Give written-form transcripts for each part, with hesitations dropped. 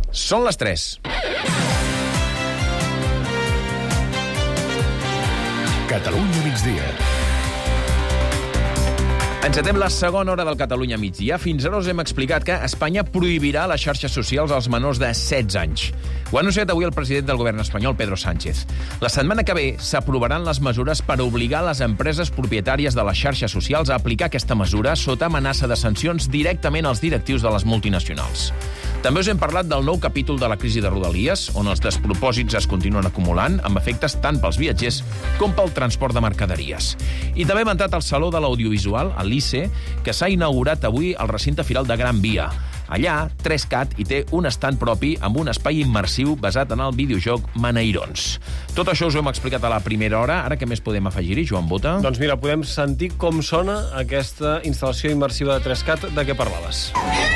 Són les 3. Catalunya migdia. Encetem la segona hora del Catalunya migdia. Fins ara us hem explicat que Espanya prohibirà les xarxes socials als menors de 16 anys. Ho ha anunciat avui el president del govern espanyol, Pedro Sánchez. La setmana que ve s'aprovaran les mesures per obligar les empreses propietàries de les xarxes socials a aplicar aquesta mesura sota amenaça de sancions directament als directius de les multinacionals. També us hem parlat del nou capítol de la crisi de Rodalies, on els despropòsits es continuen acumulant, amb efectes tant pels viatgers com pel transport de mercaderies. I també hem entrat al Saló de l'Audiovisual, a l'ICE, que s'ha inaugurat avui al recinte firal de Gran Via. Allà, 3CAT hi té un estand propi amb un espai immersiu basat en el videojoc Maneirons. Tot això us ho hem explicat a la primera hora. Ara què més podem afegir-hi, Joan Bota? Doncs mira, podem sentir com sona aquesta instal·lació immersiva de 3CAT de què parlaves.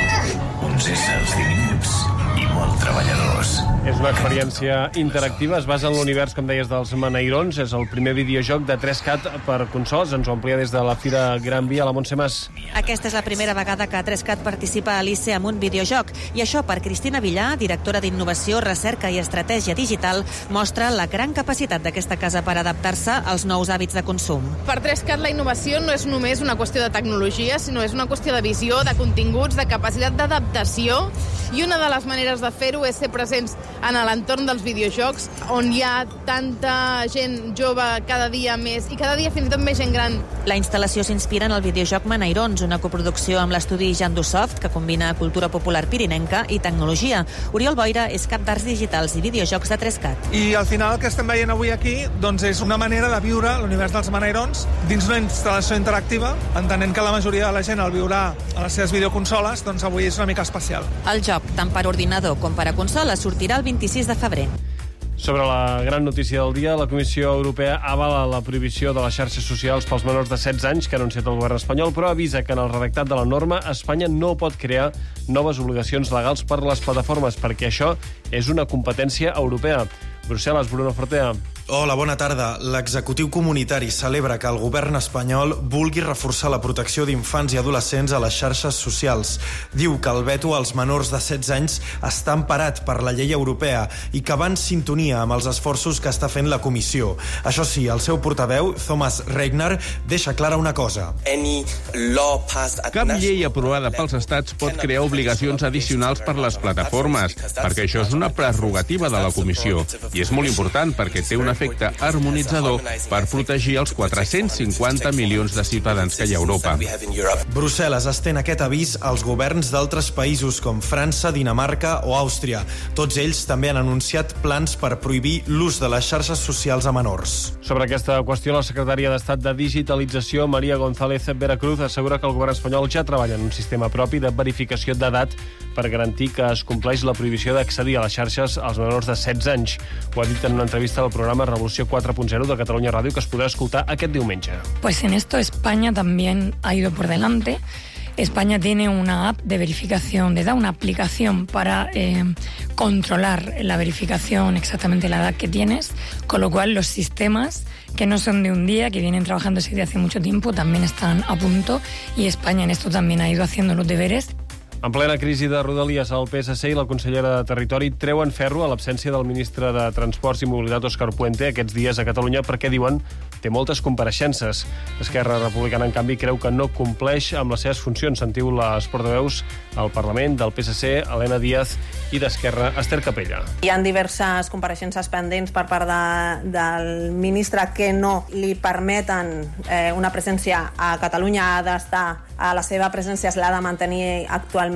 Uns éssers diminuts i molt treballadors. És una experiència interactiva, es basa en l'univers, com deies, dels Maneirons. És el primer videojoc de 3CAT per consoles. Ens ho amplia des de la Fira Gran Via, la Montse Mas. Aquesta és la primera vegada que 3CAT participa a l'ICE amb un videojoc. I això, per Cristina Villar, directora d'Innovació, Recerca i Estratègia Digital, mostra la gran capacitat d'aquesta casa per adaptar-se als nous hàbits de consum. Per 3CAT la innovació no és només una qüestió de tecnologia, sinó és una qüestió de visió, de continguts, de capacitat d'adaptació, i una de les maneres de fer-ho és ser presents en l'entorn dels videojocs, on hi ha tanta gent jove cada dia més, i cada dia fins i tot més gent gran. La instal·lació s'inspira en el videojoc Maneirons, una coproducció amb l'estudi Jandusoft, que combina cultura popular pirinenca i tecnologia. Oriol Boira és cap d'arts digitals i videojocs de 3CAT. I al final el que estem veient avui aquí doncs és una manera de viure l'univers dels Maneirons dins una instal·lació interactiva, entenent que la majoria de la gent el viurà a les seves videoconsoles, doncs avui és una mica especial. El joc, tant per ordinador com per a consola, sortirà el 26 de febrer. Sobre la gran notícia del dia, la Comissió Europea avala la prohibició de les xarxes socials pels menors de 16 anys que ha anunciat el govern espanyol, però avisa que en el redactat de la norma Espanya no pot crear noves obligacions legals per a les plataformes, perquè això és una competència europea. Brussel·les, Bruno Fortea. Hola, bona tarda. L'executiu comunitari celebra que el govern espanyol vulgui reforçar la protecció d'infants i adolescents a les xarxes socials. Diu que el veto als menors de 16 anys està emparat per la llei europea i que va en sintonia amb els esforços que està fent la comissió. Això sí, el seu portaveu, Thomas Regner, deixa clara una cosa. Cap llei aprovada pels estats pot crear obligacions addicionals per les plataformes, perquè això és una prerrogativa de la comissió. I és molt important perquè té un efecte harmonitzador per protegir els 450 milions de ciutadans que hi ha a Europa. Brussel·les estén aquest avís als governs d'altres països com França, Dinamarca o Àustria. Tots ells també han anunciat plans per prohibir l'ús de les xarxes socials a menors. Sobre aquesta qüestió, la secretària d'Estat de Digitalització, María González Veracruz, assegura que el govern espanyol ja treballa en un sistema propi de verificació d'edat per garantir que es compleix la prohibició d'accedir a les xarxes als menors de 16 anys. Ho ha dit en una entrevista al programa Revolució 4.0 de Catalunya Ràdio, que es podrà escoltar aquest diumenge. Pues en esto España también ha ido por delante. España tiene una app de verificación de edad, una aplicación para controlar la verificación exactamente la edad que tienes, con lo cual los sistemas que no son de un día, que vienen trabajando desde hace mucho tiempo, también están a punto, y España en esto también ha ido haciendo los deberes. En plena crisi de Rodalies, el PSC i la consellera de Territori treuen ferro a l'absència del ministre de Transports i Mobilitat, Òscar Puente, aquests dies a Catalunya, perquè, diuen, té moltes compareixences. Esquerra Republicana, en canvi, creu que no compleix amb les seves funcions. Sentiu les portaveus al Parlament del PSC, Helena Díaz, i d'Esquerra, Esther Capella. Hi ha diverses compareixences pendents per part del ministre que no li permeten una presència a Catalunya. Ha d'estar, la seva presència l'ha de mantenir actualment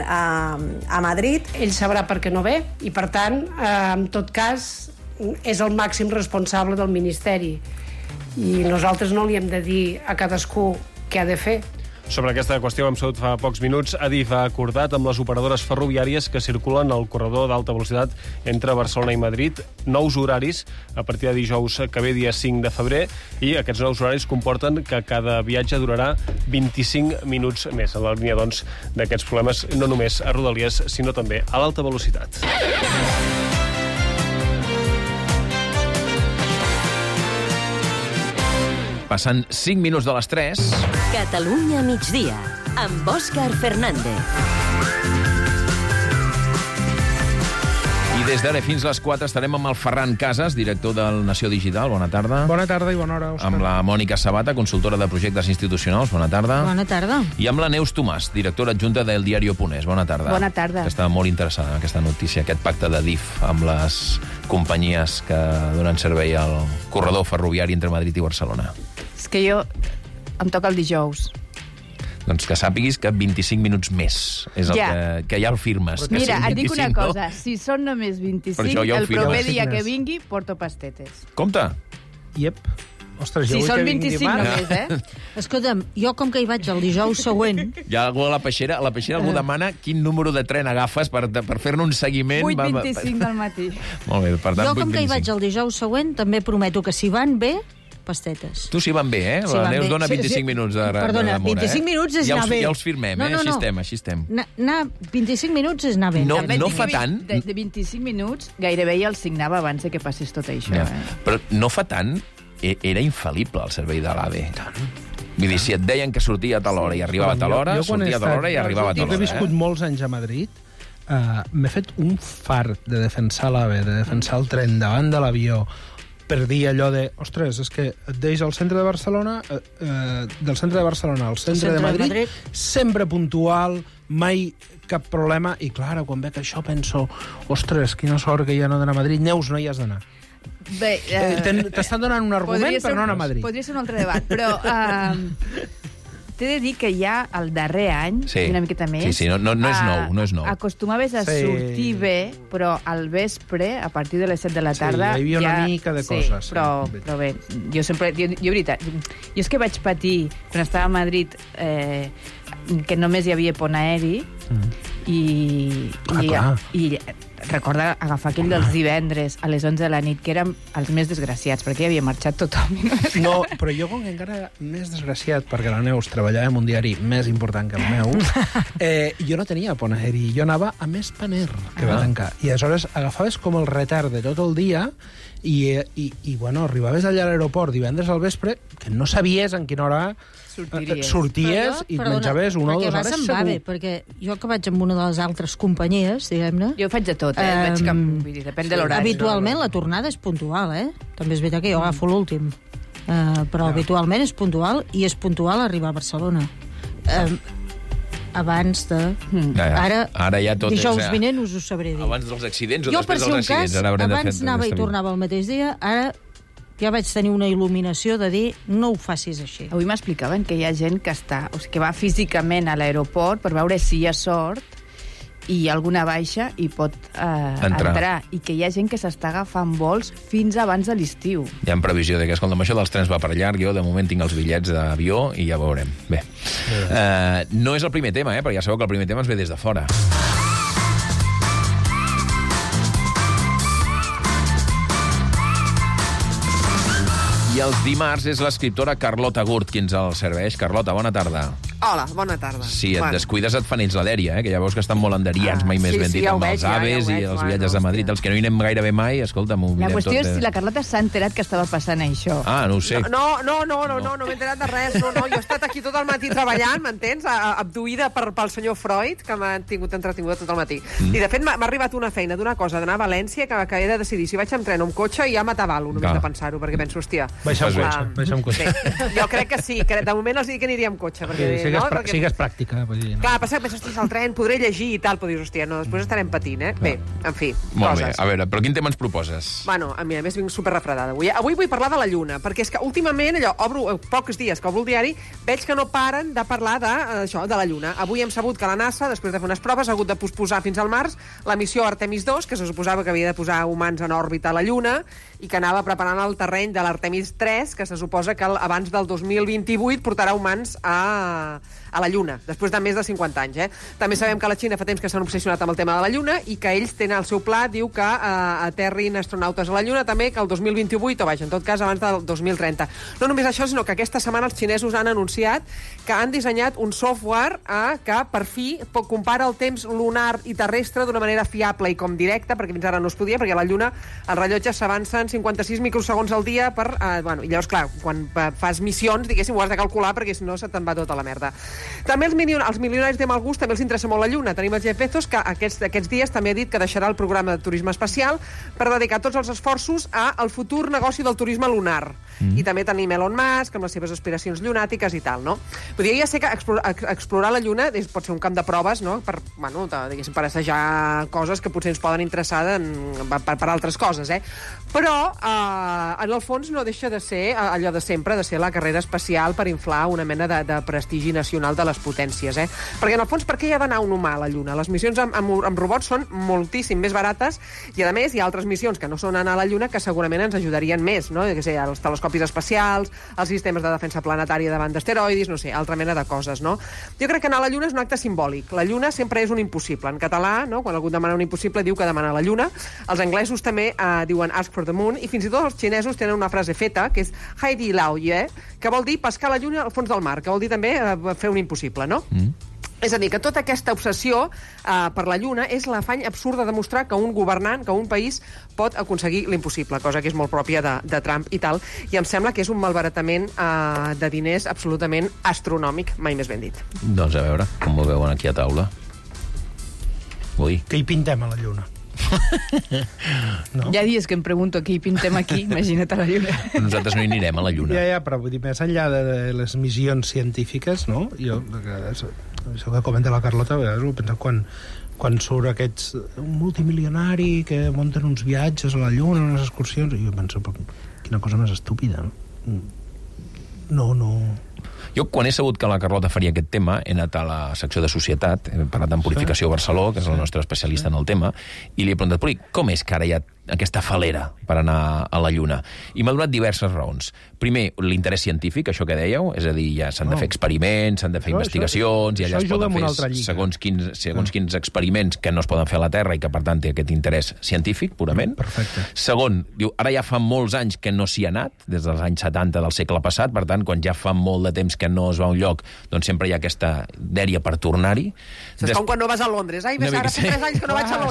a Madrid. Ell sabrà per què no ve i, per tant, en tot cas, és el màxim responsable del Ministeri. I nosaltres no li hem de dir a cadascú què ha de fer. Sobre aquesta qüestió hem sabut fa pocs minuts. Adif ha acordat amb les operadores ferroviàries que circulen al corredor d'alta velocitat entre Barcelona i Madrid nous horaris a partir de dijous que ve, dia 5 de febrer, i aquests nous horaris comporten que cada viatge durarà 25 minuts més, en la línia, doncs, d'aquests problemes no només a Rodalies, sinó també a l'alta velocitat. Passant 5 minuts de les 3... Catalunya migdia, amb Òscar Fernández. des d'ara fins les 4 estarem amb el Ferran Casas, director del Nació Digital. Bona tarda. Bona tarda i bona hora, Òscar. Amb la Mònica Sabata, consultora de projectes institucionals. Bona tarda. Bona tarda. I amb la Neus Tomàs, directora adjunta del Diario.es. Bona tarda. Bona tarda. Que estava molt interessada en aquesta notícia, aquest pacte de DIF amb les companyies que donen servei al corredor ferroviari entre Madrid i Barcelona. És que jo em toca el dijous. Doncs que sàpiguis que 25 minuts més és el que ja el firmes. Mira, et dic una cosa, si són només 25, el proper dia que vingui porto pastetes. Compte! Iep. Ostres, si són 25 només, Escolta'm, jo com que hi vaig el dijous següent... Hi ha algú a la peixera algú demana quin número de tren agafes per fer-ne un seguiment. 8:25 del matí. Molt bé, per tant, 8:25. Jo com que hi vaig el dijous següent també prometo que si van bé, pastetes. Tu si van bé, eh? La Neus dona 25 minuts de demora. Perdona, 25 minuts és anar bé. Ja els firmem, Així estem. Anar 25 minuts és anar bé. No fa tant... De 25 minuts gairebé ja els signava abans que passis tot això. Però no fa tant... Era infal·lible el servei de l'AVE. Vull dir, si et deien que sortia a tal hora i arribava a tal hora, sortia a tal hora i arribava a tal hora. Jo he viscut molts anys a Madrid, m'he fet un fart de defensar l'AVE, de defensar el tren davant de l'avió, per dir allò de, ostres, és que et deix al centre de Barcelona, del centre de Barcelona al centre de Madrid, sempre puntual, mai cap problema, i clar, quan veig això penso, ostres, quina sort que ja no he d'anar a Madrid. Neus, no hi has d'anar. Bé, t'estan donant un argument per no anar a Madrid. Podria ser un altre debat, però t'he de dir que ja el darrer any, una miqueta més... Sí, no és nou. Acostumaves a sortir bé, però al vespre, a partir de les 7 de la tarda... Sí, hi havia una mica de coses. Però bé, jo sempre... Jo, veritat, jo és que vaig patir, quan estava a Madrid, que només hi havia pont aeri, i recorda agafar aquell dels divendres a les 11 de la nit, que érem els més desgraciats, perquè havia marxat tothom. No, però jo com que encara era més desgraciat, perquè la Neus treballava en un diari més important que el meu, jo no tenia pont aeri, jo anava a Més Paner, que va tancar. I aleshores agafaves com el retard de tot el dia i bueno, arribaves allà a l'aeroport divendres al vespre, que no sabies en quina hora sorties i et menjaves una o dues hores segur. Perquè jo que vaig amb una de les altres companyies, diguem-ne... Jo faig de tot, depèn de l'horari. Habitualment la tornada és puntual, També és veritat que jo agafo l'últim. Però habitualment és puntual, i és puntual arribar a Barcelona. Abans de... Ara ja tot dijous vinent us ho sabré dir. Abans dels accidents o després dels accidents. Abans anava i tornava el mateix dia, ara ja vaig tenir una il·luminació de dir no ho facis així. Avui m'explicaven que hi ha gent que que va físicament a l'aeroport per veure si hi ha sort i hi ha alguna baixa i pot entrar. I que hi ha gent que s'està agafant vols fins abans de l'estiu. Hi ha previsió de que, escolta'm, això dels trens va per llarg, jo de moment tinc els bitllets d'avió i ja veurem. Bé, no és el primer tema, perquè ja sabeu que el primer tema ens ve des de fora. I els dimarts és l'escriptora Carlota Gurt qui ens el serveix. Carlota, bona tarda. Hola, bona tarda. Si et descuides et fan ells la dèria, que ja veus que estan molt enderians, mai més ben dit, amb els aves i els viatges de Madrid. Els que no hi anem gairebé mai, escolta, m'ho mirem tot. La qüestió és si la Carlota s'ha enterat que estava passant això. No ho sé. No m'he enterat de res. No, jo he estat aquí tot el matí treballant, m'entens? Abduïda pel senyor Freud, que m'ha tingut entretinguda tot el matí. I, de fet, m'ha arribat una feina d'una cosa, d'anar a València, que he de decidir si vaig amb tren o amb cotxe, i ja m'atabalo només de pensar-ho, perquè penso, hòstia... Baixa amb cotxe. Jo crec que sí, que de moment els dic que aniria amb cotxe, perquè sigues pràctica. Clar, passa que penso, hòstia, el tren, podré llegir i tal, però dius, hòstia, no, després estarem patint, Bé, en fi, molt bé. A veure, però quin tema ens proposes? Bueno, a més vinc superrefredada avui. Avui vull parlar de la Lluna, perquè és que últimament, pocs dies que obro el diari, veig que no paren de parlar de la Lluna. Avui hem sabut que la NASA, després de fer unes proves, ha hagut de posposar fins al març la missió Artemis 2, que se suposava que havia de posar humans en òrbita a la Lluna, i que anava preparant el terreny de l'Artemis 3, que se suposa que abans del 2028 portarà humans a la Lluna, després de més de 50 anys. També sabem que la Xina fa temps que s'han obsessionat amb el tema de la Lluna i que ells tenen el seu pla, diu que aterrin astronautes a la Lluna també, que el 2028, o en tot cas abans del 2030. No només això, sinó que aquesta setmana els xinesos han anunciat que han dissenyat un software que per fi compara el temps lunar i terrestre d'una manera fiable i com directa, perquè fins ara no es podia, perquè a la Lluna els rellotges s'avancen 56 microsegons al dia i llavors, clar, quan fas missions, diguéssim, ho has de calcular perquè si no se te'n va tota la merda. passada. També els milionaris de mal gust també els interessa molt la Lluna. Tenim el Jeff Bezos, que aquests dies també ha dit que deixarà el programa de turisme espacial per dedicar tots els esforços al futur negoci del turisme lunar. I també tenim Elon Musk, amb les seves aspiracions llunàtiques i tal, no? Vull dir, ja sé que explorar la Lluna pot ser un camp de proves, no?, per assajar coses que potser ens poden interessar per altres coses, Però, en el fons, no deixa de ser allò de sempre, de ser la carrera espacial per inflar una mena de prestigi nacional de les potències, Perquè, en el fons, per què hi ha d'anar un humà a la Lluna? Les missions amb robots són moltíssim més barates i, a més, hi ha altres missions que no són anar a la Lluna que segurament ens ajudarien més, no? Que sé, els telescopis espacials, els sistemes de defensa planetària davant d'asteroidis, no sé, altra mena de coses, no? Jo crec que anar a la Lluna és un acte simbòlic. La Lluna sempre és un impossible. En català, no?, quan algú demana un impossible, diu que demana la Lluna. Els anglesos també diuen ask for the moon, i fins i tot els xinesos tenen una frase feta, que és Haidi Lao Ye, que vol dir pescar la Lluna al fons del mar, que vol dir també fer un impossible, no? És a dir, que tota aquesta obsessió per la Lluna és l'afany absurd de demostrar que un governant, que un país pot aconseguir l'impossible, cosa que és molt pròpia de Trump i tal, i em sembla que és un malbaratament de diners absolutament astronòmic, mai més ben dit. Doncs a veure, com ho veuen aquí a taula. Ui. Que hi pintem a la Lluna? No. Hi ha dies que em pregunto què hi pintem aquí, imagina't a la Lluna. Nosaltres no hi anirem a la Lluna. Ja, però vull dir, més enllà de les missions científiques, no? Jo, això que comenta la Carlota, a vegades ho penso quan surt aquests multimilionari que munten uns viatges a la Lluna, unes excursions, i jo penso, quina cosa més estúpida, no? No. Jo, quan he sabut que la Carlota faria aquest tema, he anat a la secció de Societat, he parlat amb Purificació Barceló, que és el nostre especialista en el tema, i li he preguntat, Puri, com és que ara hi ha aquesta falera per anar a la Lluna? I m'ha donat diverses raons. Primer, l'interès científic, això que dèieu, és a dir, ja s'han de fer experiments, s'han de fer investigacions, i allà es poden fer segons quins experiments que no es poden fer a la Terra i que, per tant, té aquest interès científic, purament. Perfecte. Segon, diu, ara ja fa molts anys que no s'hi ha anat, des dels anys 70 del segle passat, per tant, quan ja fa molt de temps que no es va a un lloc, doncs sempre hi ha aquesta dèria per tornar-hi. És com quan no vas a Londres. Ai, ves, ara fa 3 anys que no vaig a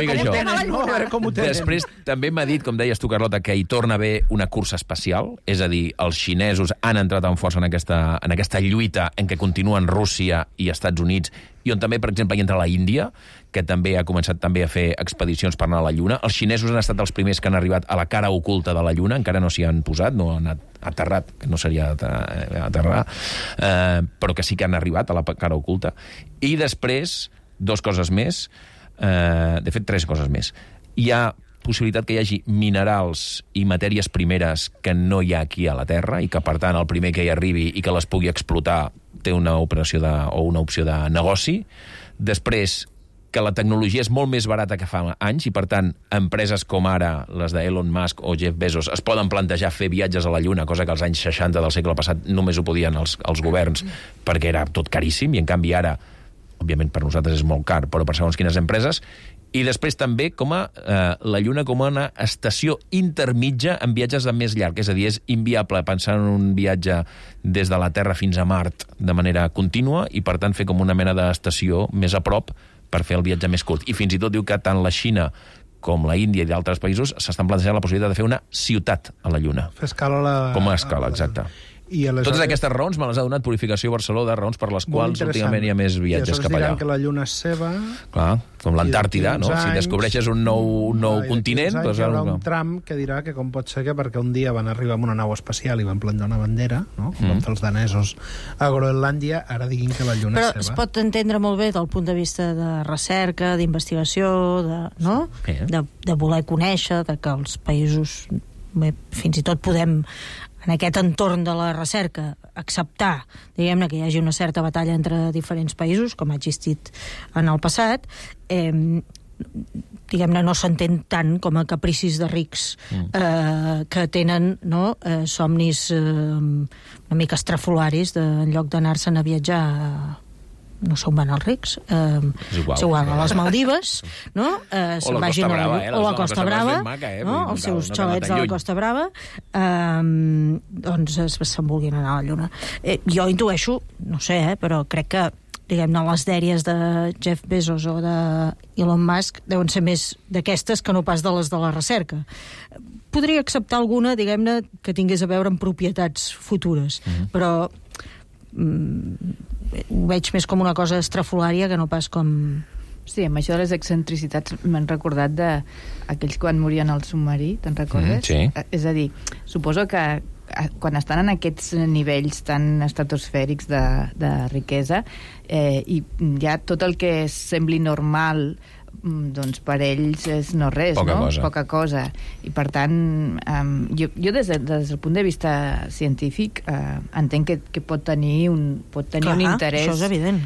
Londres. Després també m'ha dit, com deies tu, Carlota, que hi torna a haver una cursa espacial, és a dir, els xinesos han entrat amb força en aquesta lluita en què continuen Rússia i Estats Units, i on també, per exemple, hi entra la Índia, que també ha començat també a fer expedicions per anar a la Lluna. Els xinesos han estat els primers que han arribat a la cara oculta de la Lluna, encara no s'hi han posat, no han aterrat, que no seria aterrar, però que sí que han arribat a la cara oculta. I després, 2 coses més, de fet, 3 coses més. Hi ha possibilitat que hi hagi minerals i matèries primeres que no hi ha aquí a la Terra i que, per tant, el primer que hi arribi i que les pugui explotar té una opció de negoci. Després, que la tecnologia és molt més barata que fa anys i, per tant, empreses com ara les de Elon Musk o Jeff Bezos es poden plantejar fer viatges a la Lluna, cosa que als anys 60 del segle passat només ho podien els governs perquè era tot caríssim, i en canvi ara, òbviament per nosaltres és molt car, però per segons quines empreses. I després també la Lluna com una estació intermitja en viatges de més llarg, és a dir, és inviable pensar en un viatge des de la Terra fins a Mart de manera contínua i, per tant, fer com una mena d'estació més a prop per fer el viatge més curt. I fins i tot diu que tant la Xina com la Índia i d'altres països s'estan plantejant la possibilitat de fer una ciutat a la Lluna. Fer escala com a escala, exacte. Totes aquestes raons me les ha donat Purificació Barceló, de raons per les quals últimament hi ha més viatges cap allà. I que la Lluna és seva. Clar, com l'Antàrtida, no? Si descobreixes un nou continent... Hi haurà un tram que dirà que com pot ser que perquè un dia van arribar amb una nau espacial i van plantar una bandera, no? Com van fer els danesos a Groenlàndia, ara diguin que la Lluna és seva. Però es pot entendre molt bé del punt de vista de recerca, d'investigació, de voler conèixer, de que els països fins i tot podem, en aquest entorn de la recerca, acceptar, diguem-ne, que hi hagi una certa batalla entre diferents països, com ha existit en el passat, diguem-ne, no s'entén tant com a capricis de rics que tenen somnis una mica estrafolaris en lloc d'anar-se'n a viatjar no sé on van els rics, és igual, a les Maldives, no? O la Costa Brava, o la Costa Brava, els seus xalets de la Costa Brava, doncs se'n vulguin anar a la Lluna. Jo intueixo, no sé, però crec que diguem-ne, les dèries de Jeff Bezos o de Elon Musk deuen ser més d'aquestes que no pas de les de la recerca. Podria acceptar alguna, diguem-ne, que tingués a veure amb propietats futures, però ho veig més com una cosa estrafolària que no pas com... Sí, amb això de les excentricitats m'han recordat d'aquells quan morien al submarí, te'n recordes? Sí. És a dir, suposo que quan estan en aquests nivells tan estratosfèrics de riquesa i ja tot el que sembli normal doncs per ells és no res, poca cosa. I per tant, jo des del punt de vista científic entenc que pot tenir un interès. Això és evident.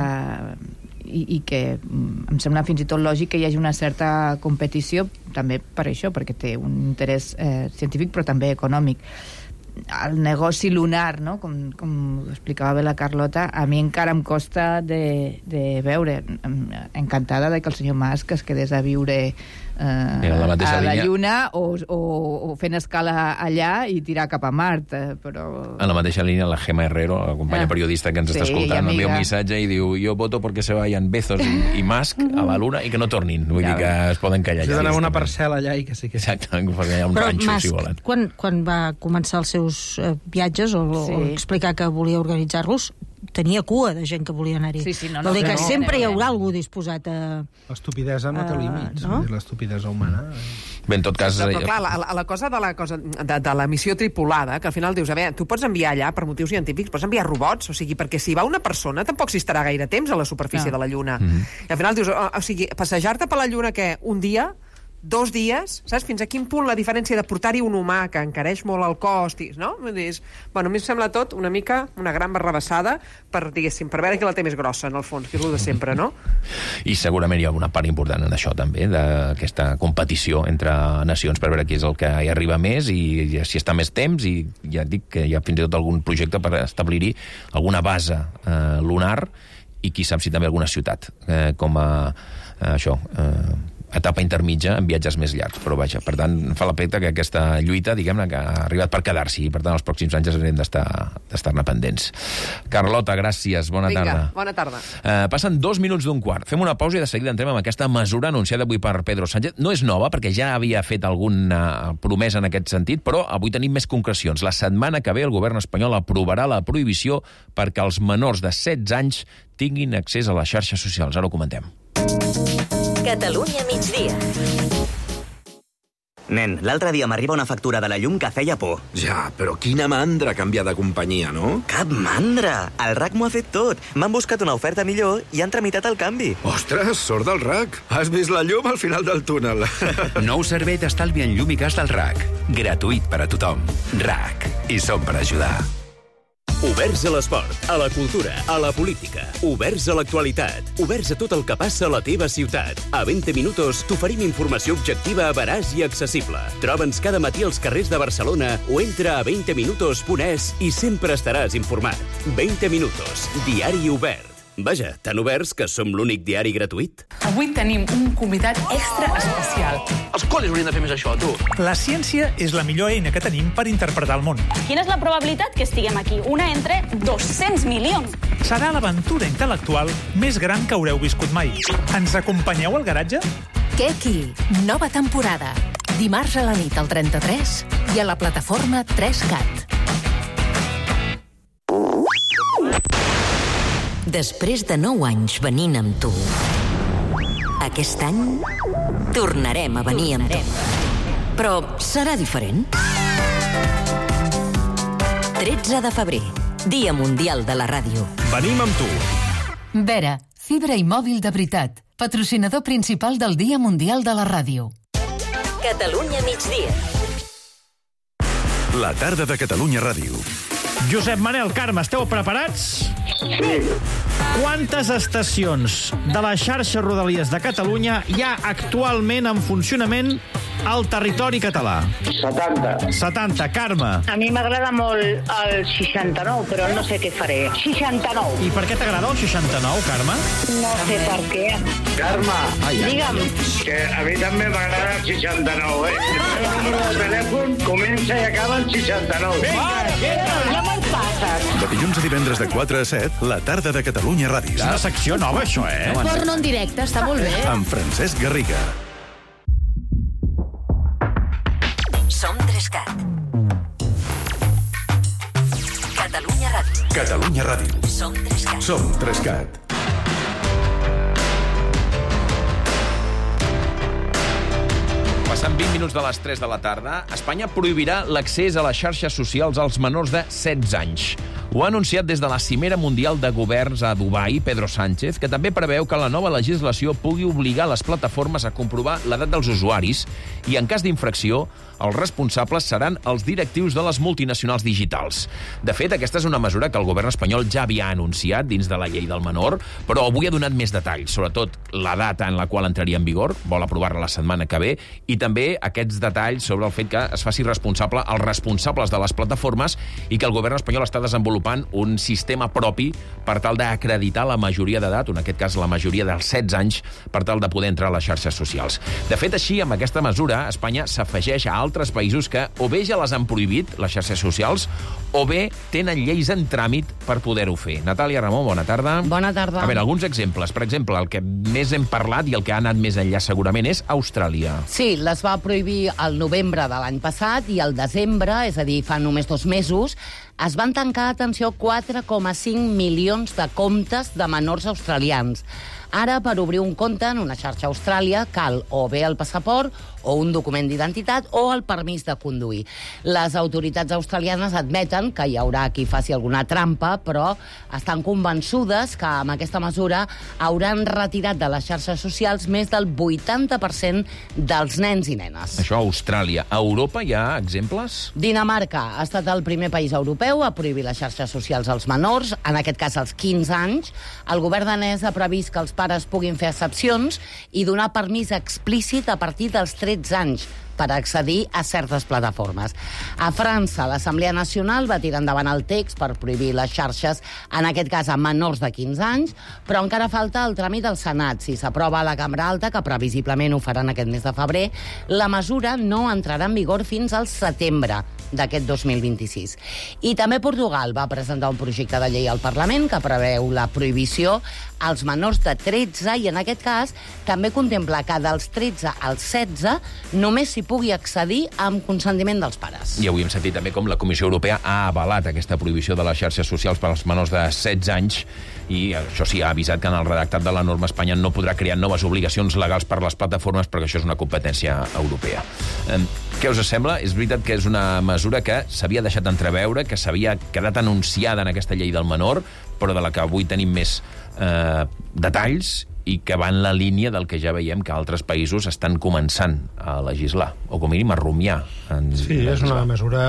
I que em sembla fins i tot lògic que hi hagi una certa competició, també per això, perquè té un interès científic però també econòmic. El negoci lunar, no? Com explicava bé la Carlota, a mi encara em costa de veure. Encantada de que el senyor Musk es quedés a viure a la Lluna o fent escala allà i tirar cap a Mart, però... En la mateixa línia, la Gemma Herrero, la companya periodista que ens està escoltant, envia un missatge i diu: jo voto perquè se vayan Bezos i Musk a la Luna i que no tornin. Vull dir que es poden callar allà. Si donem una parcel·la allà i que sí que... Exacte, perquè hi ha un ranxo, si volen. Quan va començar els seus viatges o explicar que volia organitzar-los, tenia cua de gent que volia anar-hi. Vol dir que sempre hi haurà algú disposat a... L'estupidesa no té límits, l'estupidesa humana. Bé, en tot cas... Però clar, la cosa de la missió tripulada, que al final dius, a veure, tu pots enviar allà per motius científics, pots enviar robots, o sigui, perquè si va una persona tampoc s'hi estarà gaire temps a la superfície de la Lluna. I al final dius, o sigui, passejar-te per la Lluna, què? Un dia? 2 dies, saps? Fins a quin punt la diferència de portar-hi un humà que encareix molt el cost, no? Bueno, a mi em sembla tot una mica una gran barrabassada per veure qui la té més grossa, en el fons, que és el de sempre, no? I segurament hi ha una part important en això, també, d'aquesta competició entre nacions per veure qui és el que hi arriba més i si està més temps, i ja et dic que hi ha fins i tot algun projecte per establir-hi alguna base lunar i qui sap si també alguna ciutat, com a això... etapa intermitja en viatges més llargs, però vaja, per tant, fa l'efecte que aquesta lluita, diguem-ne, que ha arribat per quedar-s'hi, i per tant, els pròxims anys haurem d'estar-ne pendents. Carlota, gràcies, bona tarda. Bona tarda. Passen 2 minuts d'un quart. Fem una pausa i de seguida entrem amb aquesta mesura anunciada avui per Pedro Sánchez. No és nova, perquè ja havia fet alguna promesa en aquest sentit, però avui tenim més concrecions. La setmana que ve el govern espanyol aprovarà la prohibició perquè els menors de 16 anys tinguin accés a les xarxes socials. Ara ho comentem. Catalunya migdia. Nen, l'altre dia m'arriba una factura de la llum que feia por. Ja, però quina mandra canviar de companyia, no? Cap mandra! El RAC m'ho ha fet tot. M'han buscat una oferta millor i han tramitat el canvi. Ostres, sort del RAC! Has vist la llum al final del túnel. Nou servei d'estalvi en llum i gas del RAC. Gratuït per a tothom. RAC. I som per ajudar. Oberts a l'esport, a la cultura, a la política. Oberts a l'actualitat. Oberts a tot el que passa a la teva ciutat. A 20 minuts t'oferim informació objectiva, veraç i accessible. Troba'ns cada matí als carrers de Barcelona o entra a 20minutos.es i sempre estaràs informat. 20 minutos, diari obert. Vaja, tan oberts que som l'únic diari gratuït. Avui tenim un convidat extra especial. Els col·les haurien de fer més això, tu. La ciència és la millor eina que tenim per interpretar el món. Quina és la probabilitat que estiguem aquí? Una entre 200 milions. Serà l'aventura intel·lectual més gran que haureu viscut mai. Ens acompanyeu al garatge? Keki, nova temporada. Dimarts a la nit al 33 i a la plataforma 3CAT. Després de 9 anys venint amb tu, aquest any tornarem a venir amb tu. Però serà diferent. 13 de febrer, Dia Mundial de la Ràdio. Venim amb tu. Vera, fibra i mòbil de veritat. Patrocinador principal del Dia Mundial de la Ràdio. Catalunya migdia. La tarda de Catalunya Ràdio. Josep Manel, Carme, esteu preparats? Sí. Quantes estacions de la xarxa Rodalies de Catalunya hi ha actualment en funcionament al territori català? 70. 70. Carme. A mi m'agrada molt el 69, però no sé què faré. 69. I per què t'agrada el 69, Carme? No sé per què. Carme, digue'm. Que a mi també m'agrada el 69, El número de telèfon comença i acaba el 69. Vinga, no me'l passes. De dilluns a divendres de 4 a 7, la tarda de Catalunya Ràdio. És una secció nova, això, Porno en directe, està molt bé. Amb Francesc Garriga. Som 3CAT. Catalunya Ràdio. Catalunya Ràdio. Som 3CAT. Som 3CAT. Passant 20 minuts de les 3 de la tarda, Espanya prohibirà l'accés a les xarxes socials als menors de 16 anys. Ho ha anunciat des de la Cimera Mundial de Governs a Dubai, Pedro Sánchez, que també preveu que la nova legislació pugui obligar les plataformes a comprovar l'edat dels usuaris i, en cas d'infracció, els responsables seran els directius de les multinacionals digitals. De fet, aquesta és una mesura que el govern espanyol ja havia anunciat dins de la llei del menor, però avui ha donat més detalls, sobretot la data en la qual entraria en vigor, vol aprovar-la la setmana que ve, i també aquests detalls sobre el fet que es faci responsable els responsables de les plataformes i que el govern espanyol està desenvolupant un sistema propi per tal d'acreditar la majoria d'edat, o en aquest cas la majoria dels 16 anys, per tal de poder entrar a les xarxes socials. De fet, així, amb aquesta mesura, Espanya s'afegeix a altres països que o bé ja les han prohibit, les xarxes socials, o bé tenen lleis en tràmit per poder-ho fer. Natàlia Ramon, bona tarda. Bona tarda. A veure, alguns exemples. Per exemple, el que més hem parlat i el que ha anat més enllà segurament és Austràlia. Sí, les va prohibir al novembre de l'any passat i al desembre, és a dir, fa només 2 mesos, es van tancar, atenció, 4,5 milions de comptes de menors australians. Ara, per obrir un compte en una xarxa a Austràlia, cal o bé el passaport o un document d'identitat o el permís de conduir. Les autoritats australianes admeten que hi haurà qui faci alguna trampa, però estan convençudes que amb aquesta mesura hauran retirat de les xarxes socials més del 80% dels nens i nenes. Això a Austràlia. A Europa hi ha exemples? Dinamarca ha estat el primer país europeu a prohibir les xarxes socials als menors, en aquest cas als 15 anys. El govern danès ha previst que els pares puguin fer excepcions i donar permís explícit a partir dels 13 anys per accedir a certes plataformes. A França, l'Assemblea Nacional va tirar endavant el text per prohibir les xarxes, en aquest cas a menors de 15 anys, però encara falta el tràmit al Senat. Si s'aprova a la Cambra Alta, que previsiblement ho faran aquest mes de febrer, la mesura no entrarà en vigor fins al setembre d'aquest 2026. I també Portugal va presentar un projecte de llei al Parlament que preveu la prohibició als menors de 13 i, en aquest cas, també contempla que dels 13 als 16 només s'hi pugui accedir amb consentiment dels pares. I avui hem sentit també com la Comissió Europea ha avalat aquesta prohibició de les xarxes socials per als menors de 16 anys i això sí, ha avisat que en el redactat de la norma Espanya no podrà crear noves obligacions legals per les plataformes perquè això és una competència europea. Què us sembla? És veritat que és una mesura que s'havia deixat entreveure, que s'havia quedat anunciada en aquesta llei del menor, però de la que avui tenim més detalls i que va en la línia del que ja veiem que altres països estan començant a legislar, o com a mínim a rumiar. Sí, és una mesura...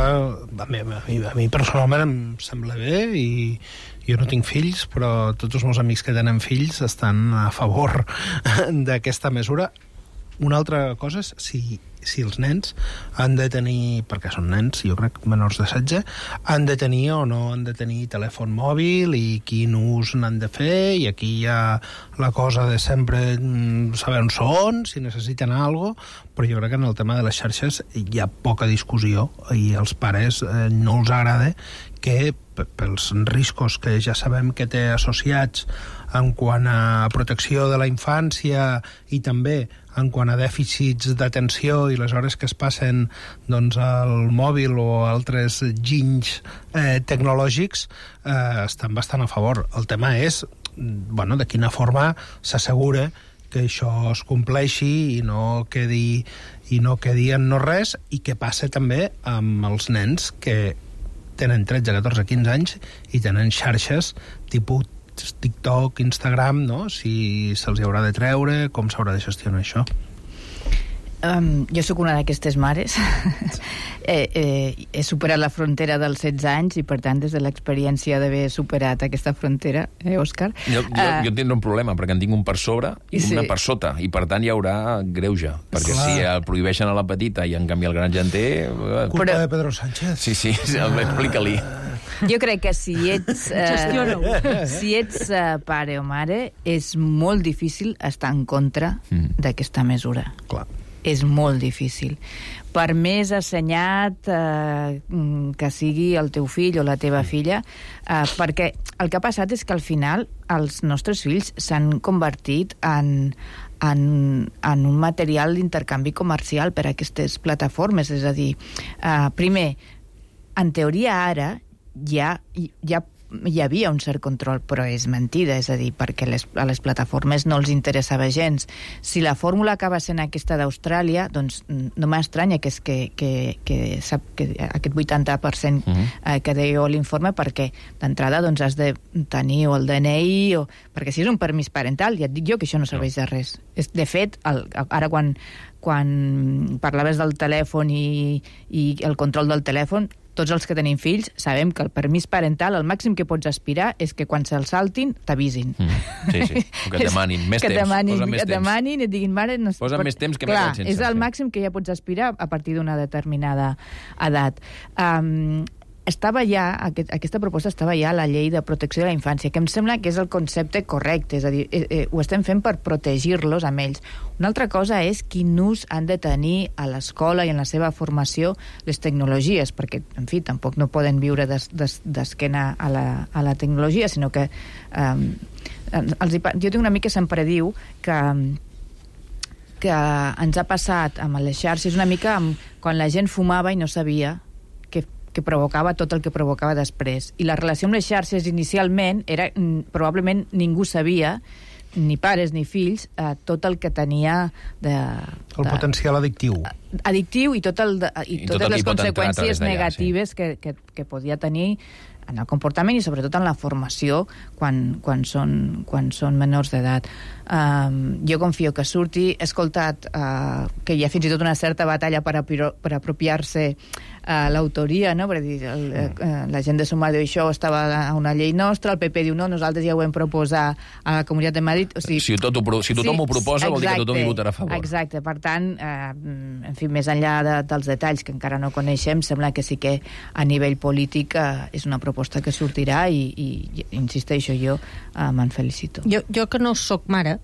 A mi personalment em sembla bé i jo no tinc fills, però tots els meus amics que tenen fills estan a favor d'aquesta mesura. Una altra cosa és si els nens han de tenir, perquè són nens, jo crec menors de 16, han de tenir o no han de tenir telèfon mòbil i quin ús n'han de fer, i aquí hi ha la cosa de sempre saber on són, si necessiten alguna cosa, però jo crec que en el tema de les xarxes hi ha poca discussió i als pares no els agrada que pels riscos que ja sabem que té associats en quant a protecció de la infància i també en quant a dèficits d'atenció i les hores que es passen doncs, al mòbil o altres ginys tecnològics, estan bastant a favor. El tema és de quina forma s'assegura que això es compleixi i no quedi en no res, i què passa també amb els nens que tenen 13, 14, 15 anys i tenen xarxes tipus TikTok, Instagram, no? Si se'ls haurà de treure, com s'haurà de gestionar això? Jo sóc una d'aquestes mares. He superat la frontera dels 16 anys i, per tant, des de l'experiència d'haver superat aquesta frontera, Òscar... Jo tindré un problema, perquè en tinc un per sobre i una per sota, i per tant hi haurà greuge, perquè si el prohibeixen a la petita i en canvi el gran ja en té... Culpa de Pedro Sánchez. Sí, explica-li. Jo crec que si ets pare o mare, és molt difícil estar en contra d'aquesta mesura. Clar. És molt difícil. Per més assenyat que sigui el teu fill o la teva filla, perquè el que ha passat és que al final els nostres fills s'han convertit en un material d'intercanvi comercial per a aquestes plataformes. És a dir, primer, en teoria ara ja hi havia un cert control, però és mentida, és a dir, perquè a les plataformes no els interessava gens. Si la fórmula acaba sent aquesta d'Austràlia, doncs no m'estranya que aquest 80% que deia l'informe, perquè d'entrada doncs, has de tenir o el DNI, perquè si és un permís parental, ja et dic jo que això no serveix de res. De fet, ara quan parlaves del telèfon i el control del telèfon, tots els que tenim fills sabem que el permís parental, el màxim que pots aspirar és que quan se'l saltin t'avisin. Sí, o que et demanin més temps. Que et demanin i et diguin, mare... Posa més temps que m'he quedat sense. És el màxim que ja pots aspirar a partir d'una determinada edat. Estava ja, aquesta proposta estava ja a la llei de protecció de la infància, que em sembla que és el concepte correcte, és a dir, ho estem fent per protegir-los amb ells. Una altra cosa és quin ús han de tenir a l'escola i en la seva formació les tecnologies, perquè, en fi, tampoc no poden viure d'esquena a la tecnologia, sinó que jo tinc un amic que sempre diu que ens ha passat amb les xarxes una mica quan la gent fumava i no sabia que provocava tot el que provocava després. I la relació amb les xarxes inicialment era, probablement ningú sabia, ni pares ni fills, tot el que tenia el potencial addictiu. Addictiu i totes les conseqüències negatives que podia tenir en el comportament i sobretot en la formació quan són menors d'edat. Jo confio que surti. He escoltat que hi ha fins i tot una certa batalla per apropiar-se l'autoria, no? Per dir, la gent de Sumar diu això estava a una llei nostra, el PP diu no, nosaltres ja ho vam proposar a la Comunitat de Madrid. O sigui, si tothom ho proposa, vol dir que tothom hi votarà a favor. Exacte, per tant, en fi, més enllà dels detalls que encara no coneixem, sembla que sí que a nivell polític és una proposta que sortirà i insisteixo, jo me'n felicito. Jo que no sóc mare,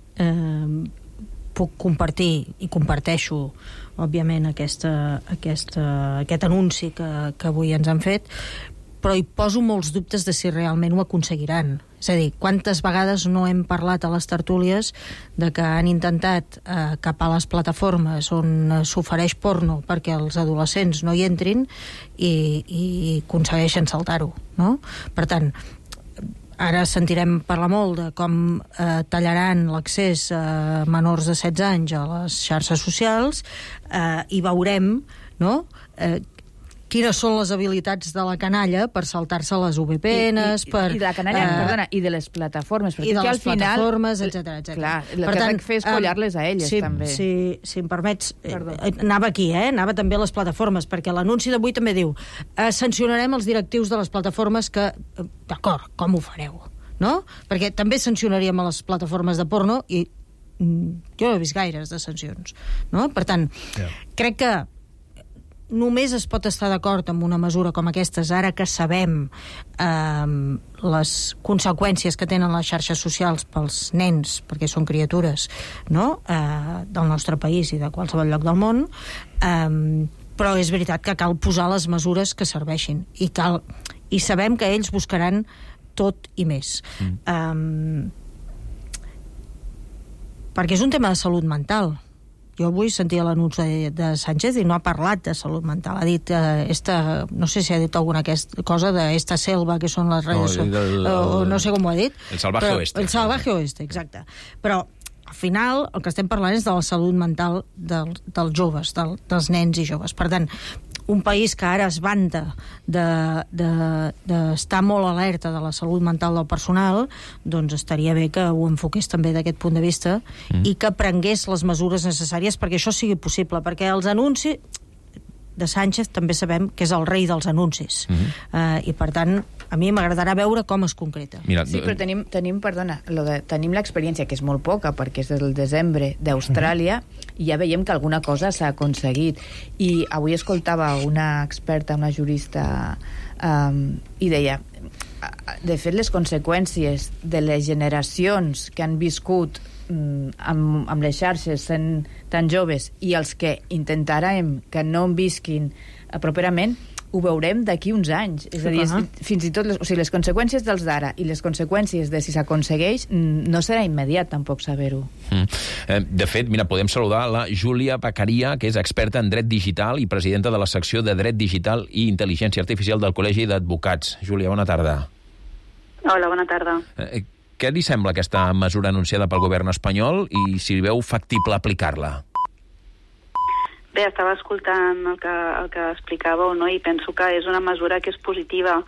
puc compartir i comparteixo òbviament aquest anunci que avui ens han fet, però hi poso molts dubtes de si realment ho aconseguiran. És a dir, quantes vegades no hem parlat a les tertúlies de que han intentat cap a les plataformes on s'ofereix porno perquè els adolescents no hi entrin i aconsegueixen saltar-ho, no? Per tant, ara sentirem parlar molt de com tallaran l'accés a menors de 16 anys a les xarxes socials i veurem, no?, quines són les habilitats de la canalla per saltar-se les VPNs, I de la canalla, perdona, i de les plataformes. I de les plataformes, etcètera. Clar, el que han de fer és collar-les a elles, també. Si em permets, anava aquí, anava també a les plataformes, perquè l'anunci d'avui també diu sancionarem els directius de les plataformes que... D'acord, com ho fareu? No? Perquè també sancionaríem a les plataformes de porno i jo no he vist gaires de sancions. No? Per tant, crec que només es pot estar d'acord amb una mesura com aquestes ara que sabem les conseqüències que tenen les xarxes socials pels nens, perquè són criatures, no?, del nostre país i de qualsevol lloc del món, però és veritat que cal posar les mesures que serveixin i sabem que ells buscaran tot i més. Perquè és un tema de salut mental. Jo avui sentia l'anunci de Sánchez i no ha parlat de salut mental. Ha dit, no sé si ha dit alguna cosa de esta selva, que són les redes... No sé com ho ha dit. El salvaje oeste. El salvaje oeste, exacte. Però, al final, el que estem parlant és de la salut mental dels joves, dels nens i joves. Per tant, un país que ara es vanta d'estar molt alerta de la salut mental del personal, doncs estaria bé que ho enfoqués també d'aquest punt de vista i que prengués les mesures necessàries perquè això sigui possible, perquè els anuncis de Sánchez també sabem que és el rei dels anuncis i per tant a mi m'agradarà veure com es concreta. Sí, però tenim l'experiència, que és molt poca perquè és del desembre d'Austràlia i ja veiem que alguna cosa s'ha aconseguit. I avui escoltava una experta, una jurista i deia, de fet les conseqüències de les generacions que han viscut amb les xarxes sent tan joves i els que intentarem que no en visquin properament, ho veurem d'aquí uns anys. És a dir, fins i tot les conseqüències dels d'ara i les conseqüències de si s'aconsegueix no serà immediat tampoc saber-ho. De fet, mira, podem saludar la Júlia Beccaria, que és experta en dret digital i presidenta de la secció de dret digital i intel·ligència artificial del Col·legi d'Advocats. Júlia, bona tarda. Hola, bona tarda. Què li sembla aquesta mesura anunciada pel govern espanyol i si veu factible aplicar-la? Bé, estava escoltant el que explicàveu, no? I penso que és una mesura que és positiva,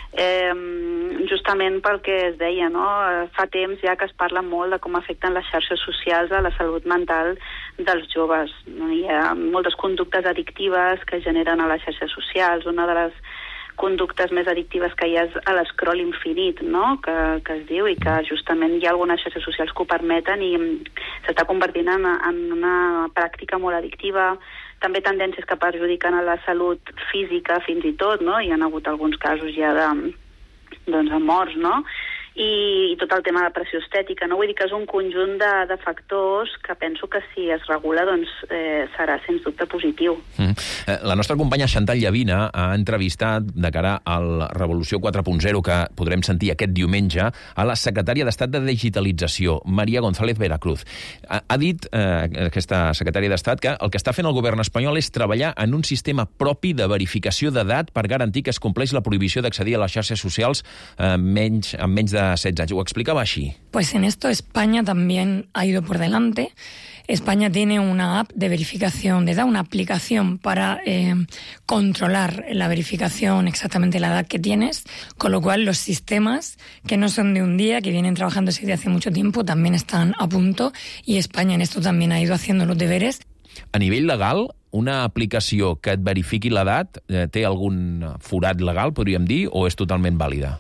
justament pel que es deia, no? Fa temps ja que es parla molt de com afecten les xarxes socials a la salut mental dels joves. Hi ha moltes conductes addictives que generen a les xarxes socials. Una de les conductes més addictives que hi ha és l'escroll infinit, no? que es diu, i que justament hi ha algunes xarxes socials que ho permeten i s'està convertint en una pràctica molt addictiva. També tendències que perjudiquen a la salut física fins i tot, no? Hi ha hagut alguns casos ja de morts, no? I tot el tema de pressió estètica, no? Vull dir que és un conjunt de factors que penso que si es regula serà sens dubte positiu. La nostra companya Chantal Llavina ha entrevistat de cara a la Revolució 4.0 que podrem sentir aquest diumenge a la secretària d'Estat de Digitalització, María González Veracruz. Ha dit aquesta secretària d'Estat que el que està fent el govern espanyol és treballar en un sistema propi de verificació d'edat per garantir que es compleix la prohibició d'accedir a les xarxes socials amb menys de 16 anys. Ho explicaba así. Pues en esto España también ha ido por delante. España tiene una app de verificación de edad, una aplicación para controlar la verificación, exactamente la edad que tienes, con lo cual los sistemas que no son de un día, que vienen trabajando desde hace mucho tiempo, también están a punto y España en esto también ha ido haciendo los deberes. A nivell legal, una aplicació que et verifiqui l'edat té algun forat legal, podríem dir, o és totalment vàlida?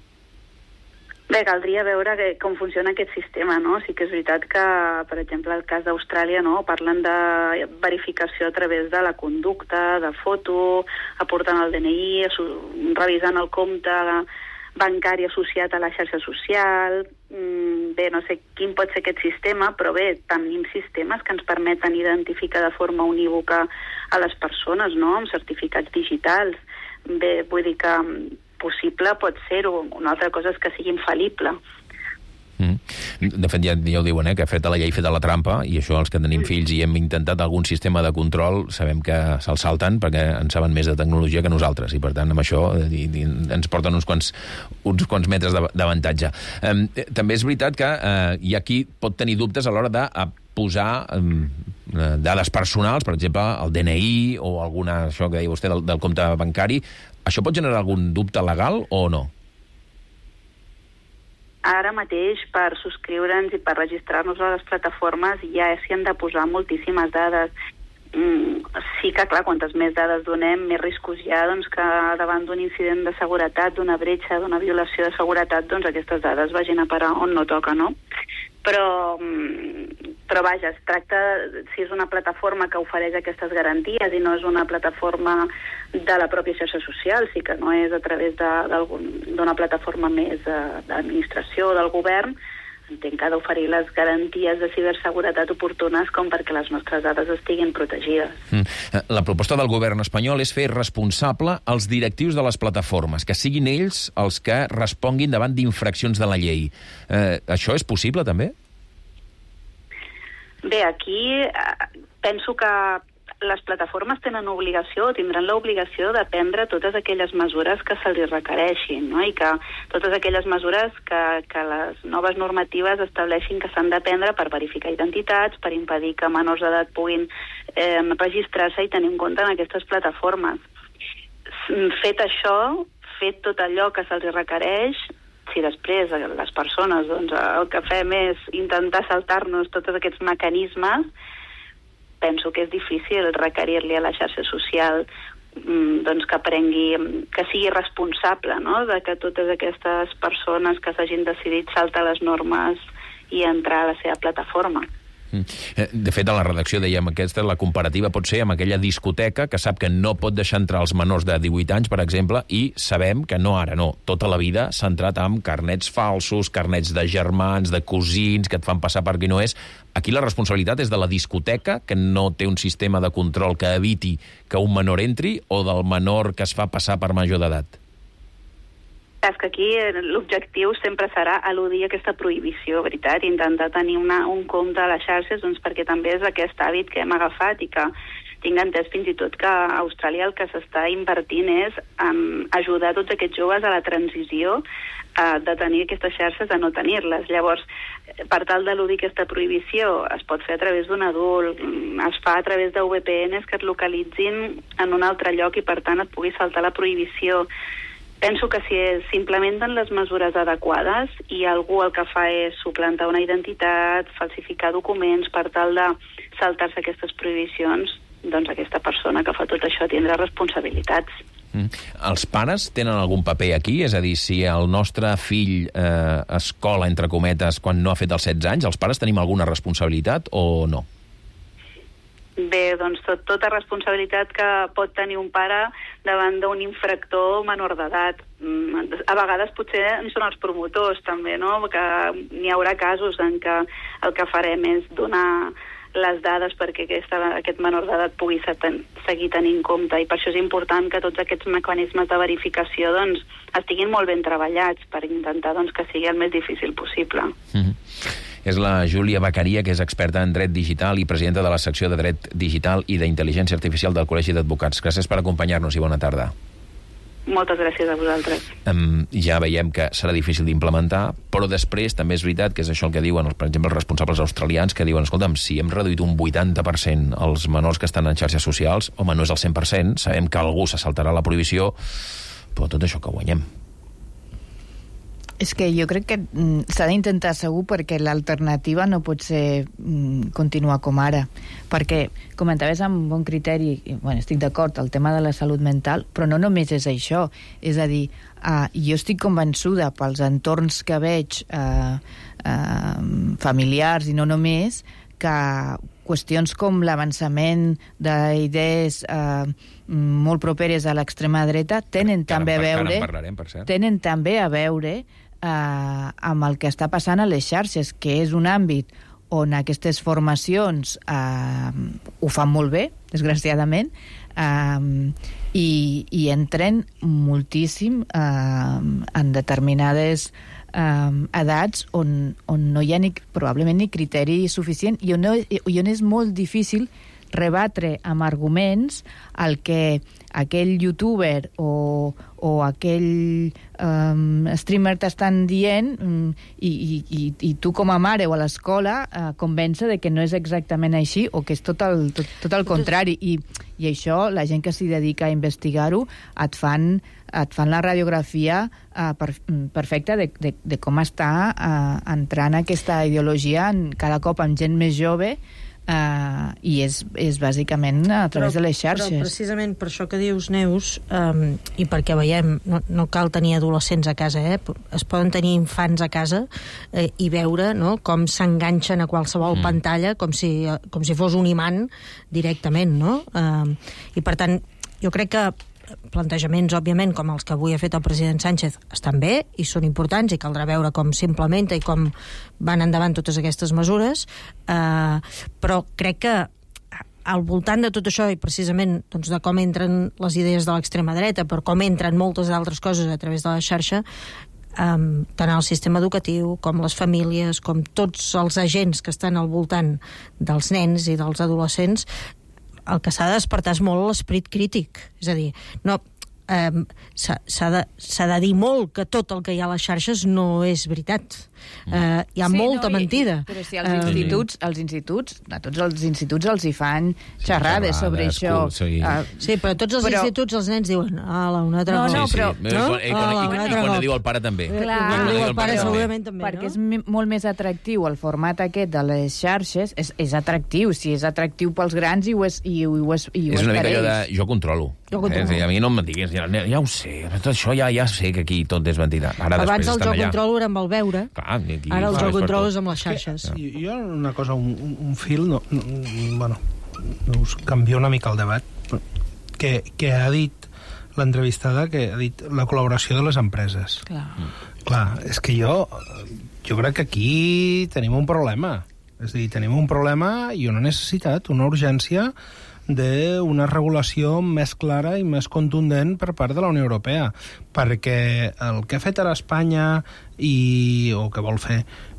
Bé, caldria veure com funciona aquest sistema, no? Sí que és veritat que, per exemple, el cas d'Austràlia, no? Parlen de verificació a través de la conducta, de foto, aportant el DNI, revisant el compte bancari associat a la xarxa social. Bé, no sé quin pot ser aquest sistema, però bé, tenim sistemes que ens permeten identificar de forma unívoca a les persones, no? Amb certificats digitals. Bé, vull dir que possible pot ser-ho. Una altra cosa és que sigui infal·lible. De fet, ja ho diuen, que feta la llei, feta la trampa, i això els que tenim fills i hem intentat algun sistema de control sabem que se'ls salten perquè en saben més de tecnologia que nosaltres, i per tant amb això ens porten uns quants metres d'avantatge. També és veritat que hi ha qui pot tenir dubtes a l'hora de posar dades personals, per exemple, el DNI o alguna, això que deia vostè del compte bancari. Això pot generar algun dubte legal o no? Ara mateix, per subscriure'ns i per registrar-nos a les plataformes ja s'hi han de posar moltíssimes dades. Sí que, clar, quantes més dades donem, més riscos hi ha que davant d'un incident de seguretat, d'una bretxa, d'una violació de seguretat, aquestes dades vagin a parar on no toca, no? Però vaja, es tracta, si és una plataforma que ofereix aquestes garanties i no és una plataforma de la pròpia xarxa social, sí que no és a través d'una plataforma més d'administració o del govern, entenc que ha d'oferir les garanties de ciberseguretat oportunes com perquè les nostres dades estiguin protegides. La proposta del govern espanyol és fer responsable els directius de les plataformes, que siguin ells els que responguin davant d'infraccions de la llei. Això és possible, també? Bé, aquí penso que les plataformes tenen obligació, tindran l'obligació de prendre totes aquelles mesures que se li requereixin, no? I que totes aquelles mesures que les noves normatives estableixin que s'han de prendre per verificar identitats, per impedir que menors d'edat puguin registrar-se i tenir en compte en aquestes plataformes. Fet això, fet tot allò que se'ls requereix, si després les persones el que fem és intentar saltar-nos tots aquests mecanismes, penso que és difícil requerir-li a la xarxa social que prengui, que sigui responsable, no?, de que totes aquestes persones que s'hagin decidit saltar les normes i entrar a la seva plataforma. De fet, a la redacció dèiem que la comparativa pot ser amb aquella discoteca que sap que no pot deixar entrar els menors de 18 anys, per exemple, i sabem que no ara, no. Tota la vida s'ha entrat amb carnets falsos, carnets de germans, de cosins, que et fan passar per qui no és. Aquí la responsabilitat és de la discoteca, que no té un sistema de control que eviti que un menor entri, o del menor que es fa passar per major d'edat? És que aquí l'objectiu sempre serà eludir aquesta prohibició, veritat, intentar tenir un compte a les xarxes, perquè també és aquest hàbit que hem agafat i que tinc entès fins i tot que a Austràlia el que s'està invertint és ajudar tots aquests joves a la transició de tenir aquestes xarxes a no tenir-les. Llavors, per tal d'eludir aquesta prohibició, es pot fer a través d'un adult, es fa a través de VPNs que et localitzin en un altre lloc i, per tant, et pugui saltar la prohibició. Penso que si s'implementen les mesures adequades i algú el que fa és suplantar una identitat, falsificar documents per tal de saltar-se aquestes prohibicions, doncs aquesta persona que fa tot això tindrà responsabilitats. Els pares tenen algun paper aquí? És a dir, si el nostre fill escola, entre cometes, quan no ha fet els 16 anys, els pares tenim alguna responsabilitat o no? Bé, doncs tota responsabilitat que pot tenir un pare davant d'un infractor menor d'edat. A vegades potser en són els promotors també, no? Que n'hi haurà casos en què el que farem és donar les dades perquè aquest menor d'edat pugui seguir tenint compte, i per això és important que tots aquests mecanismes de verificació doncs, estiguin molt ben treballats per intentar doncs, que sigui el més difícil possible. És la Júlia Beccaria, que és experta en dret digital i presidenta de la secció de dret digital i d'intel·ligència artificial del Col·legi d'Advocats. Gràcies per acompanyar-nos i bona tarda. Moltes gràcies a vosaltres. Ja veiem que serà difícil d'implementar, però després també és veritat que és això el que diuen, per exemple, els responsables australians, que diuen, escolta'm, si hem reduït un 80% els menors que estan en xarxes socials, home, no és el 100%, sabem que algú se saltarà la prohibició, però tot això que guanyem. És que jo crec que s'ha d'intentar segur, perquè l'alternativa no pot ser continuar com ara. Perquè comentaves amb bon criteri, i, bueno, estic d'acord, el tema de la salut mental, però no només és això. És a dir, jo estic convençuda pels entorns que veig familiars i no només, que qüestions com l'avançament d'idees molt properes a l'extrema dreta tenen també a veure amb el que està passant a les xarxes, que és un àmbit on aquestes formacions ho fan molt bé, desgraciadament, i entren moltíssim en determinades edats on no hi ha probablement ni criteri suficient i on és molt difícil rebatre amb arguments el que aquell youtuber o aquell streamer t'estan dient i tu com a mare o a l'escola convèncer de que no és exactament així o que és tot el contrari. I això, la gent que s'hi dedica a investigar-ho et fan la radiografia perfecta de com està entrant aquesta ideologia cada cop amb gent més jove, i és bàsicament a través de les xarxes. Però precisament per això que dius, Neus, i perquè veiem, no cal tenir adolescents a casa, es poden tenir infants a casa i veure, no, com s'enganxen a qualsevol pantalla com si fos un imant directament, no? I per tant, jo crec que plantejaments, òbviament, com els que avui ha fet el president Sánchez, estan bé i són importants i caldrà veure com s'implementa i com van endavant totes aquestes mesures, però crec que al voltant de tot això i precisament doncs, de com entren les idees de l'extrema dreta, per com entren moltes altres coses a través de la xarxa, tant el sistema educatiu com les famílies, com tots els agents que estan al voltant dels nens i dels adolescents, el que s'ha de despertar és molt l'esperit crític. És a dir, no, s'ha de dir molt que tot el que hi ha a les xarxes no és veritat. Hi ha molta mentida. Però si als instituts, a tots els instituts els hi fan xerrades sobre això. Sí, però tots els instituts els nens diuen un altre cop. I quan ho diu el pare també. Clar, perquè és molt més atractiu el format aquest de les xarxes. És atractiu, si és atractiu pels grans i ho és per ells. És una mica allò de jo controlo. A mi no em diguis, ja ho sé, tot això ja sé que aquí tot és mentida. Abans el jo controlo era amb el veure. Ara el jo controlo és amb les xarxes. Jo una cosa, un fil, bueno, us canvia una mica el debat, que ha dit l'entrevistada, que ha dit la col·laboració de les empreses. Clar, és que jo crec que aquí tenim un problema. És a dir, tenim un problema i una necessitat, una urgència d'una regulació més clara i més contundent per part de la Unió Europea, perquè el que ha fet ara Espanya o que vol fer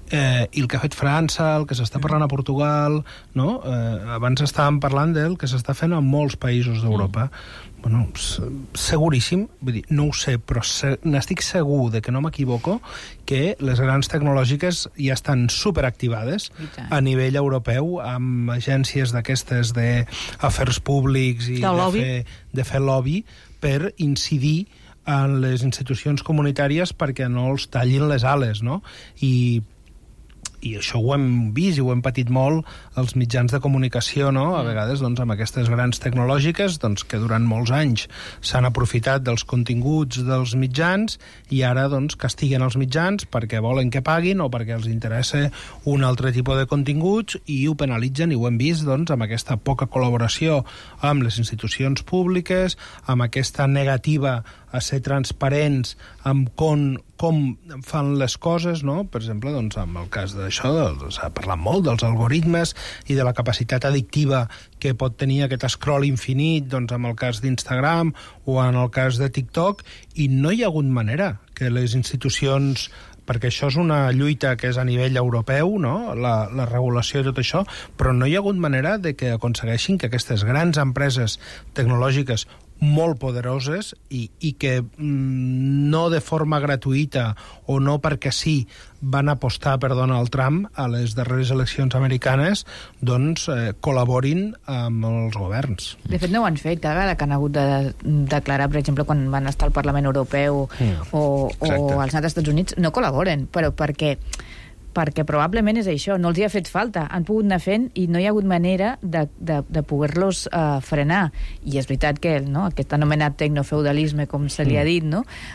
i el que ha fet França, el que s'està parlant a Portugal, no? Abans estàvem parlant del que s'està fent en molts països d'Europa. Bueno, seguríssim, vull dir, no ho sé, però n'estic segur de que no m'equivoco, que les grans tecnològiques ja estan superactivades a nivell europeu, amb agències d'aquestes d'afers públics i de fer lobby per incidir en les institucions comunitàries perquè no els tallin les ales, no? I això ho hem vist i ho hem patit molt els mitjans de comunicació, no? A vegades, doncs, amb aquestes grans tecnològiques, doncs, que durant molts anys s'han aprofitat dels continguts dels mitjans i ara, doncs, castiguen els mitjans perquè volen que paguin o perquè els interessa un altre tipus de continguts i ho penalitzen, i ho hem vist, doncs, amb aquesta poca col·laboració amb les institucions públiques, amb aquesta negativa a ser transparents amb com fan les coses, no? Per exemple, doncs, amb el cas d'això, s'ha parlat molt dels algoritmes i de la capacitat addictiva que pot tenir aquest scroll infinit, doncs, amb el cas d'Instagram o en el cas de TikTok, i no hi ha hagut manera que les institucions, perquè això és una lluita que és a nivell europeu, no? La regulació i tot això, però no hi ha hagut manera de que aconsegueixin que aquestes grans empreses tecnològiques molt poderoses i que no de forma gratuïta o no perquè sí van apostar per Donald Trump a les darreres eleccions americanes, doncs col·laborin amb els governs. De fet, no ho han fet. Cada vegada que han hagut de declarar, per exemple, quan van estar al Parlament Europeu o als Estats Units, no col·laboren, però perquè probablement és això, no els hi ha fet falta, han pogut anar fent i no hi ha hagut manera de poder-los frenar. I és veritat que aquest anomenat tecnofeudalisme, com se li ha dit,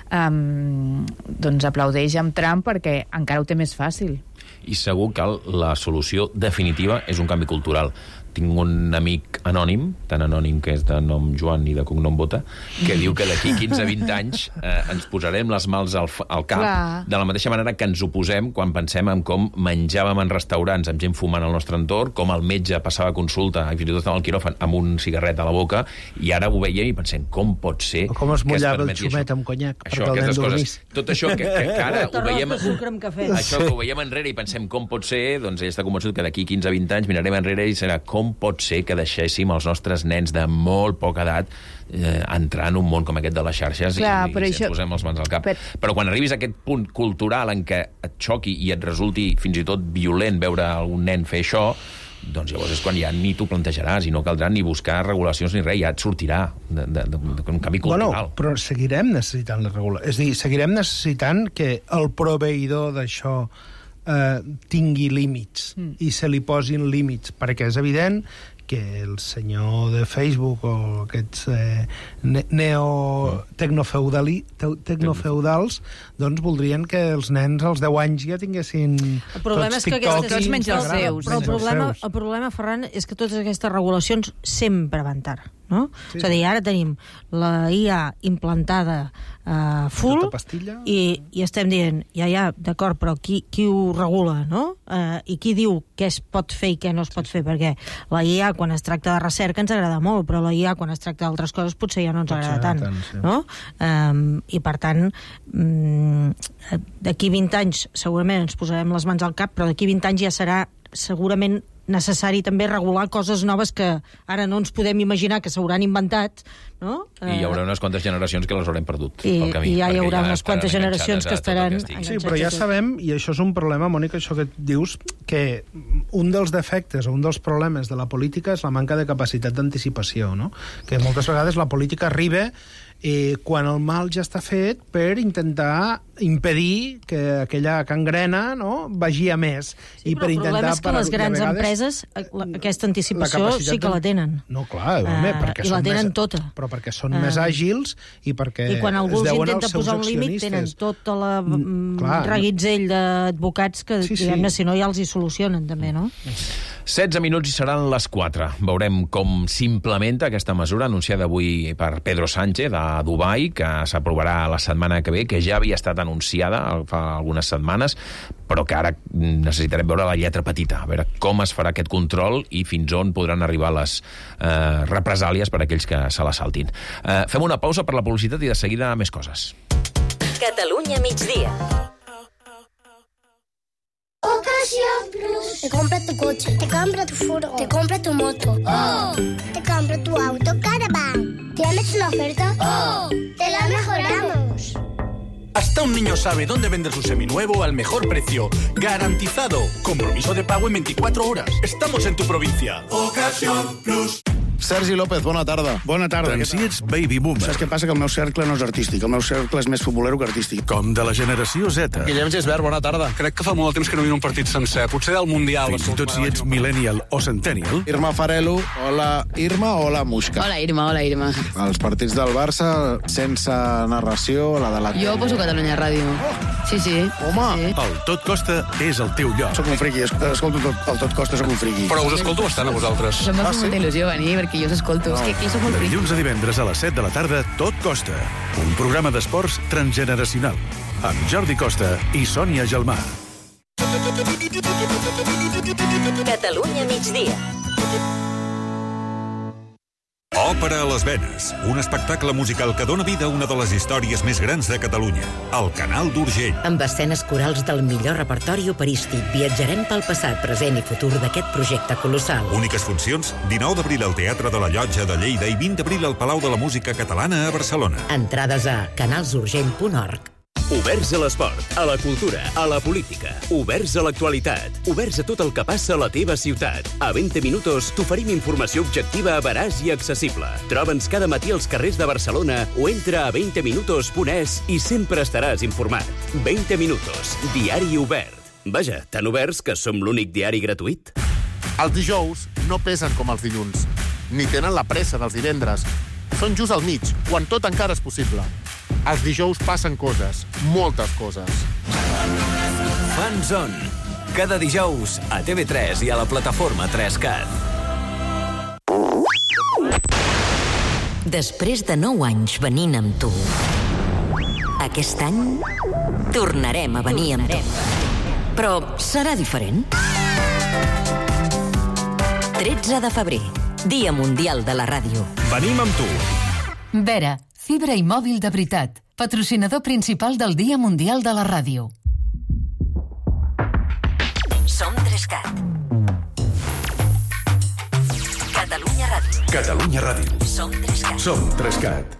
doncs aplaudeix amb Trump perquè encara ho té més fàcil. I segur que la solució definitiva és un canvi cultural. Tinc un amic anònim, tan anònim que és de nom Joan i de cognom Bota, que diu que d'aquí 15-20 anys ens posarem les mals al cap, de la mateixa manera que ens oposem quan pensem en com menjàvem en restaurants amb gent fumant al nostre entorn, com el metge passava consulta, i fins i tot estava al quiròfan amb un cigarret a la boca, i ara ho veiem i pensem com pot ser o com es mullava el xumet amb conyac perquè el nen dormís. Tot això que ara ho veiem, això que ho veiem enrere i pensem com pot ser, doncs ell està convençut que d'aquí 15-20 anys mirarem enrere i serà com pot ser que deixéssim els nostres nens de molt poca edat entrar en un món com aquest de les xarxes i ens posem les mans al cap. Però quan arribis a aquest punt cultural en què et xoqui i et resulti fins i tot violent veure algun nen fer això, doncs llavors és quan ja ni t'ho plantejaràs i no caldrà ni buscar regulacions ni res, ja et sortirà d'un canvi cultural. Bueno, però seguirem necessitant la regulació. És a dir, seguirem necessitant que el proveïdor d'això tingui límits i se li posin límits, perquè és evident que el senyor de Facebook o aquests tecnofeudals doncs voldrien que els nens als 10 anys ja tinguessin tots TikTok i menys els seus. Però el problema, Ferran, és que totes aquestes regulacions sempre van tard, no? Sí. És a dir, ara tenim la IA implantada full i estem dient, ja, d'acord, però qui ho regula, no? I qui diu què es pot fer i què no es pot fer, perquè la IA, quan es tracta de recerca, ens agrada molt, però la IA, quan es tracta d'altres coses, potser ja no ens agrada tant, no? I, per tant, d'aquí 20 anys segurament ens posarem les mans al cap, però d'aquí 20 anys ja serà segurament necessari també regular coses noves que ara no ens podem imaginar que s'hauran inventat, no? I hi haurà unes quantes generacions que les haurem perdut pel camí. I ja hi haurà unes quantes generacions que estaran enganxades. Sí, però ja sabem, i això és un problema, Mònica, això que dius, que un dels defectes o un dels problemes de la política és la manca de capacitat d'anticipació, no? Que moltes vegades la política arriba quan el mal ja està fet per intentar impedir que aquella cangrena, no, vagi a més. Sí, però el problema és que les grans empreses aquesta anticipació sí que la tenen. No, clar, home, perquè i la tenen tota. Però perquè són més àgils i perquè i quan algú els intenta posar un límit tenen tota la reguitzell d'advocats que, diguem-ne, si no ja els hi solucionen també, no? 16 minuts i seran les 4. Veurem com s'implementa aquesta mesura anunciada avui per Pedro Sánchez a Dubai, que s'aprovarà la setmana que ve, que ja havia estat anunciada fa algunes setmanes, però que ara necessitarem veure la lletra petita, a veure com es farà aquest control i fins on podran arribar les represàlies per a aquells que se la saltin. Fem una pausa per la publicitat i de seguida més coses. Catalunya migdia. Ocasión Plus. Te compra tu coche, te compra tu furgo, te compra tu moto. ¡Oh! Te compra tu auto Caravan. ¿Tienes una oferta? ¡Oh! Te la mejoramos. Hasta un niño sabe dónde vender su seminuevo al mejor precio. Garantizado. Compromiso de pago en 24 horas. Estamos en tu provincia. Ocasión Plus. Sergi López, bona tarda. Bona tarda. Tant si ets baby boomer. Saps què passa? Que el meu cercle no és artístic. El meu cercle és més futbolero que artístic. Com de la generació Z. Guillem Gisbert, bona tarda. Crec que fa molt temps que no miro un partit sencer. Potser del Mundial. Fins i tot si ets millennial o centennial. Irma Farelo, hola Irma, hola Muixca. Hola Irma, hola Irma. Els partits del Barça, sense narració, la de la... Jo poso Catalunya Ràdio. Sí, sí. Home! Sí. El Tot Costa és el teu lloc. Soc un friqui, escolto el Tot Costa, soc un friqui. Però us escolto bastant a vosaltres. Això em fa molta il·lusió venir, perquè jo us escolto. És que aquí soc molt friqui. Dilluns a divendres a les 7 de la tarda, Tot Costa. Un programa d'esports transgeneracional. Amb Jordi Costa i Sònia Gelmà. Catalunya migdia. Òpera a les venes, un espectacle musical que dona vida a una de les històries més grans de Catalunya, el Canal d'Urgell. Amb escenes corals del millor repertori operístic, viatjarem pel passat, present i futur d'aquest projecte colossal. Úniques funcions, 19 d'abril al Teatre de la Llotja de Lleida i 20 d'abril al Palau de la Música Catalana a Barcelona. Entrades a canalsurgell.org. Oberts a l'esport, a la cultura, a la política. Oberts a l'actualitat. Oberts a tot el que passa a la teva ciutat. A 20 minuts t'oferim informació objectiva, veraç i accessible. Troba'ns cada matí als carrers de Barcelona o entra a 20minutos.es i sempre estaràs informat. 20 minutos, diari obert. Vaja, tan oberts que som l'únic diari gratuït. Els dijous no pesen com els dilluns, ni tenen la pressa dels divendres. Són just al mig, quan tot encara és possible. Els dijous passen coses, moltes coses. Fanzone. Cada dijous a TV3 i a la plataforma 3Cat. Després de 9 anys venint amb tu, aquest any tornarem a venir amb tu. Però serà diferent. 13 de febrer, Dia Mundial de la Ràdio. Venim amb tu. Vera, fibra i mòbil de veritat. Patrocinador principal del Dia Mundial de la Ràdio. Som 3Cat. Catalunya Ràdio. Catalunya Ràdio. Som 3Cat. Som 3Cat.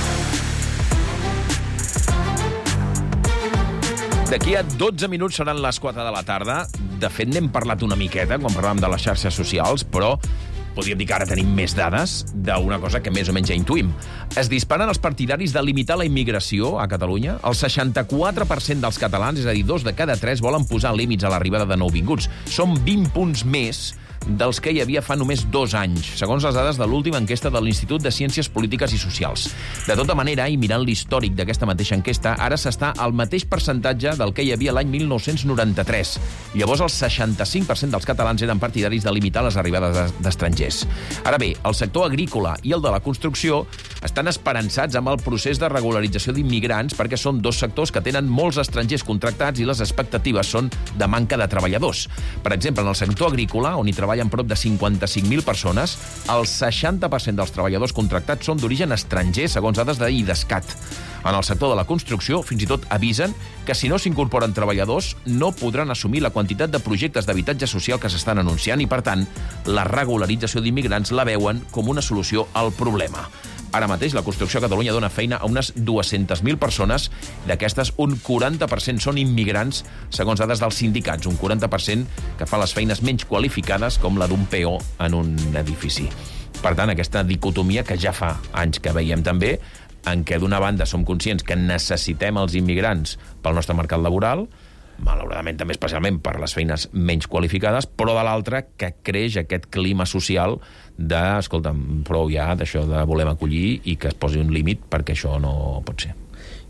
D'aquí a 12 minuts seran les 4 de la tarda. De fet, n'hem parlat una miqueta quan parlàvem de les xarxes socials, però podríem dir que ara tenim més dades d'una cosa que més o menys ja intuïm. Es disparen els partidaris de limitar la immigració a Catalunya. El 64% dels catalans, és a dir, 2 de cada 3, volen posar límits a l'arribada de nouvinguts. Són 20 punts més dels que hi havia fa només 2 anys, segons les dades de l'última enquesta de l'Institut de Ciències Polítiques i Socials. De tota manera, i mirant l'històric d'aquesta mateixa enquesta, ara s'està al mateix percentatge del que hi havia l'any 1993. Llavors, el 65% dels catalans eren partidaris de limitar les arribades d'estrangers. Ara bé, el sector agrícola i el de la construcció estan esperançats amb el procés de regularització d'immigrants perquè són 2 sectors que tenen molts estrangers contractats i les expectatives són de manca de treballadors. Per exemple, en el sector agrícola, on hi treballen prop de 55.000 persones, el 60% dels treballadors contractats són d'origen estranger, segons dades d'IDESCAT. En el sector de la construcció, fins i tot avisen que si no s'incorporen treballadors no podran assumir la quantitat de projectes d'habitatge social que s'estan anunciant i, per tant, la regularització d'immigrants la veuen com una solució al problema. Ara mateix, la construcció a Catalunya dona feina a unes 200.000 persones. D'aquestes, un 40% són immigrants, segons dades dels sindicats. Un 40% que fa les feines menys qualificades, com la d'un peó en un edifici. Per tant, aquesta dicotomia que ja fa anys que veiem també, en què d'una banda som conscients que necessitem els immigrants pel nostre mercat laboral, malauradament també especialment per les feines menys qualificades, però de l'altra que creix aquest clima social de, escolta'm, prou ja d'això de volem acollir i que es posi un límit perquè això no pot ser.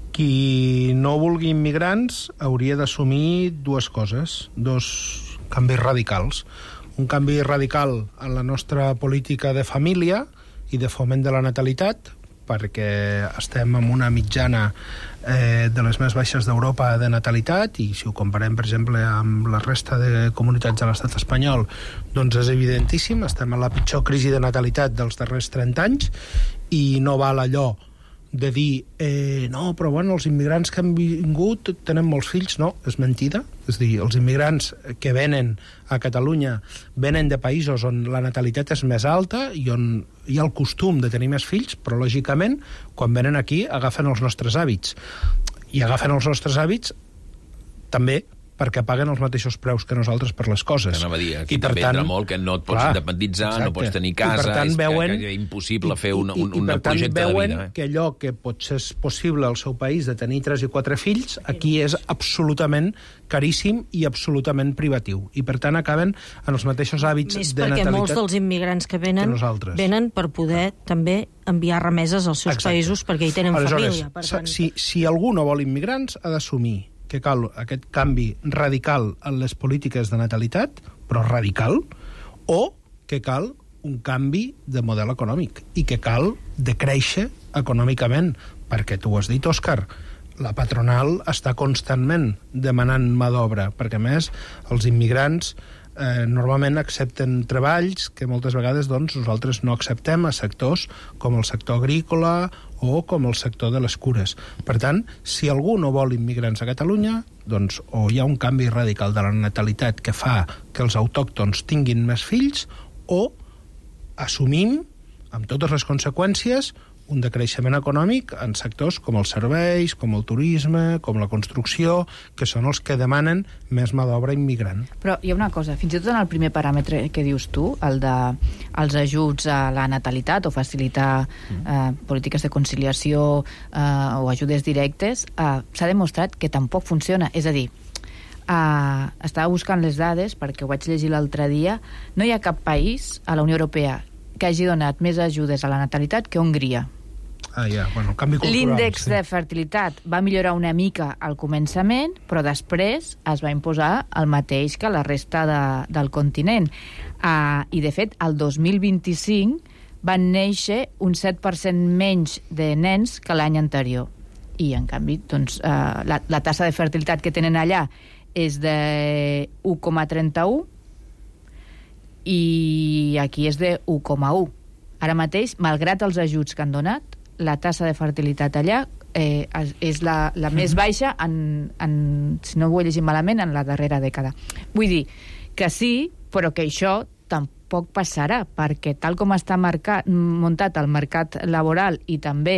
Qui no vulgui immigrants hauria d'assumir 2 coses, 2 canvis radicals. Un canvi radical en la nostra política de família i de foment de la natalitat, perquè estem en una mitjana de les més baixes d'Europa de natalitat, i si ho comparem, per exemple, amb la resta de comunitats de l'estat espanyol, doncs és evidentíssim, estem en la pitjor crisi de natalitat dels darrers 30 anys, i no val allò de dir no, però bueno, els immigrants que han vingut tenen molts fills. No, és mentida. És a dir, els immigrants que venen a Catalunya venen de països on la natalitat és més alta i on hi ha el costum de tenir més fills, però lògicament quan venen aquí agafen els nostres hàbits. I agafen els nostres hàbits també perquè paguen els mateixos preus que nosaltres per les coses. Anava a dir, aquí també entra molt que no et pots independitzar, no pots tenir casa, és impossible fer un projecte de vida. I per tant veuen que allò que potser és possible al seu país de tenir 3 i 4 fills, aquí és absolutament caríssim i absolutament privatiu. I per tant acaben en els mateixos hàbits de natalitat. Més perquè molts dels immigrants que venen per poder també enviar remeses als seus països perquè hi tenen família. Si algú no vol immigrants, ha d'assumir que cal aquest canvi radical en les polítiques de natalitat, però radical, o que cal un canvi de model econòmic i que cal decréixer econòmicament, perquè tu ho has dit, Òscar, la patronal està constantment demanant mà d'obra, perquè a més els immigrants normalment accepten treballs que moltes vegades nosaltres no acceptem a sectors com el sector agrícola o com el sector de les cures. Per tant, si algú no vol immigrants a Catalunya, doncs o hi ha un canvi radical de la natalitat que fa que els autòctons tinguin més fills, o assumim, amb totes les conseqüències, un decreixement econòmic en sectors com els serveis, com el turisme, com la construcció, que són els que demanen més mà d'obra immigrant. Però hi ha una cosa, fins i tot en el primer paràmetre que dius tu, el dels ajuts a la natalitat o facilitar polítiques de conciliació o ajudes directes, s'ha demostrat que tampoc funciona. És a dir, estava buscant les dades perquè ho vaig llegir l'altre dia, no hi ha cap país a la Unió Europea que hagi donat més ajudes a la natalitat que Hongria. Canvi cultural. L'índex de fertilitat va millorar una mica al començament, però després es va imposar el mateix que la resta del continent. I, de fet, el 2025 van néixer un 7% menys de nens que l'any anterior. I, en canvi, doncs, la tassa de fertilitat que tenen allà és de 1,31 i aquí és de 1,1. Ara mateix, malgrat els ajuts que han donat, la tassa de fertilitat allà és la més baixa, si no ho he llegit malament, en la darrera dècada. Vull dir que sí, però que això tampoc passarà, perquè tal com està muntat el mercat laboral i també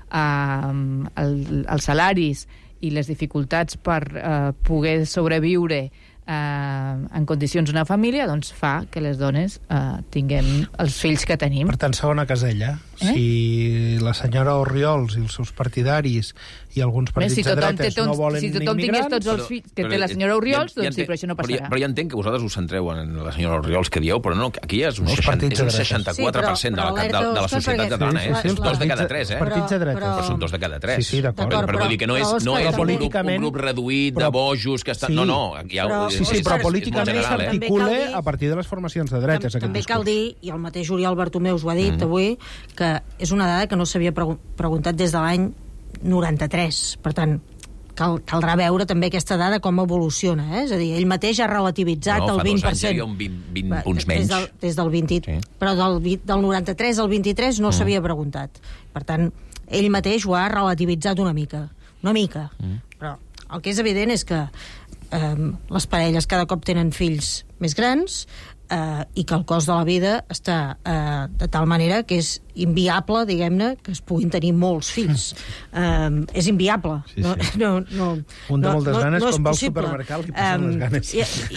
els salaris i les dificultats per poder sobreviure en condicions d'una família, doncs fa que les dones tinguem els fills que tenim. Per tant, segona casella, si la senyora Orriols i els seus partidaris i alguns partits de dretes no volen immigrants... Si tothom tingués tots els fills que té la senyora Orriols, doncs sí, però això no passarà. Però ja entenc que vosaltres us centreu en la senyora Orriols que dieu, però no, aquí és un 64% de la societat catalana, és 2 de cada 3, Partits de dretes. Però són 2 de cada 3. Sí, d'acord. Però vull dir que no és un grup reduït de bojos que estan... No, sí, però políticament s'articula a partir de les formacions de dretes. També cal dir, i el mateix Oriol Bartomeu ho ha dit avui, que és una dada que no s'havia preguntat des de l'any 93. Per tant, caldrà veure també aquesta dada com evoluciona. És a dir, ell mateix ha relativitzat el 20%. Fa 2 anys hi havia un 20 punts menys. Des del 20... Però del 93 al 23 no s'havia preguntat. Per tant, ell mateix ho ha relativitzat una mica. Però el que és evident és que les parelles cada cop tenen fills més grans i que el cost de la vida està de tal manera que és inviable, diguem-ne, que es puguin tenir molts fills. És inviable. Un de moltes ganes, quan va al supermercat li posen les ganes.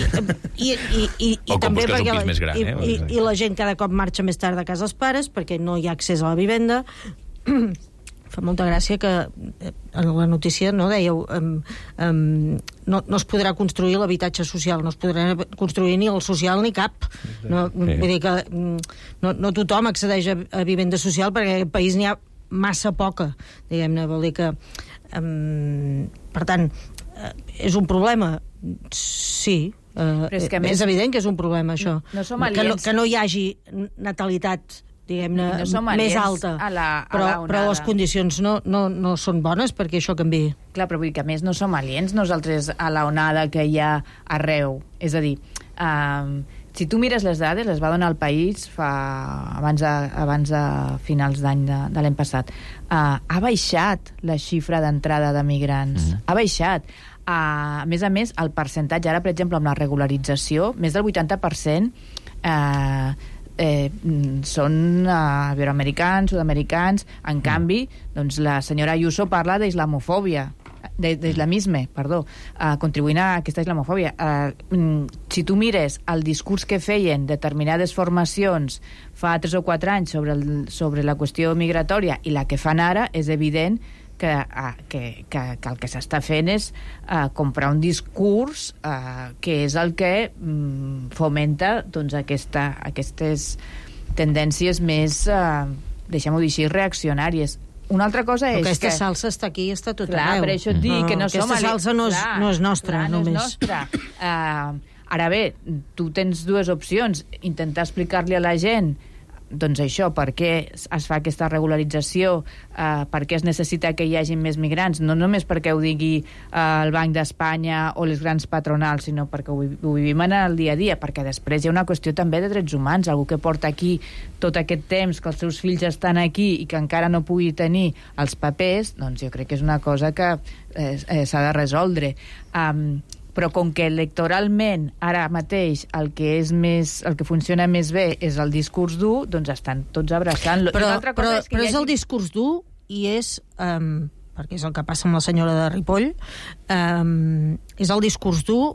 O quan busques un pis més gran. I la gent cada cop marxa més tard de casa als pares perquè no hi ha accés a la vivenda. Fa molta gràcia que en la notícia dèieu no es podrà construir l'habitatge social, no es podrà construir ni el social ni cap. Vull dir que no tothom accedeix a vivenda social perquè en aquest país n'hi ha massa poca, diguem-ne. Vol dir que per tant és un problema? Sí, és evident que és un problema, això. Que no hi hagi natalitat, diguem-ne, més alta, però les condicions no són bones perquè això canviï. Clar, però vull dir que a més no som aliens nosaltres a l'onada que hi ha arreu. És a dir, si tu mires les dades, les va donar el País abans de finals d'any de l'any passat. Ha baixat la xifra d'entrada de migrants. Ha baixat. A més, el percentatge, ara, per exemple, amb la regularització, més del 80% són iberoamericans, sud-americans. En canvi, doncs, la senyora Ayuso parla d'islamofòbia, d'islamisme, contribuint a aquesta islamofòbia. Si tu mires el discurs que feien determinades formacions fa 3 o 4 anys sobre la qüestió migratòria i la que fan ara, és evident que el que s'està fent és comprar un discurs que és el que fomenta doncs, aquestes tendències més, deixem-ho dir així, reaccionàries. Una altra cosa és aquesta salsa està aquí i està tot arreu. Per això et dic que no som... Aquesta salsa no és nostra, només. No és nostra. Ara bé, tu tens dues opcions. Intentar explicar-li a la gent doncs això, per què es fa aquesta regularització, per què es necessita que hi hagi més migrants, no només perquè ho digui el Banc d'Espanya o les grans patronals, sinó perquè ho vivim en el dia a dia, perquè després hi ha una qüestió també de drets humans, algú que porta aquí tot aquest temps, que els seus fills estan aquí i que encara no pugui tenir els papers, doncs jo crec que és una cosa que s'ha de resoldre. Però com que electoralment ara mateix el que funciona més bé és el discurs dur, doncs estan tots abraçant. Però és el discurs dur i és, perquè és el que passa amb la senyora de Ripoll, és el discurs dur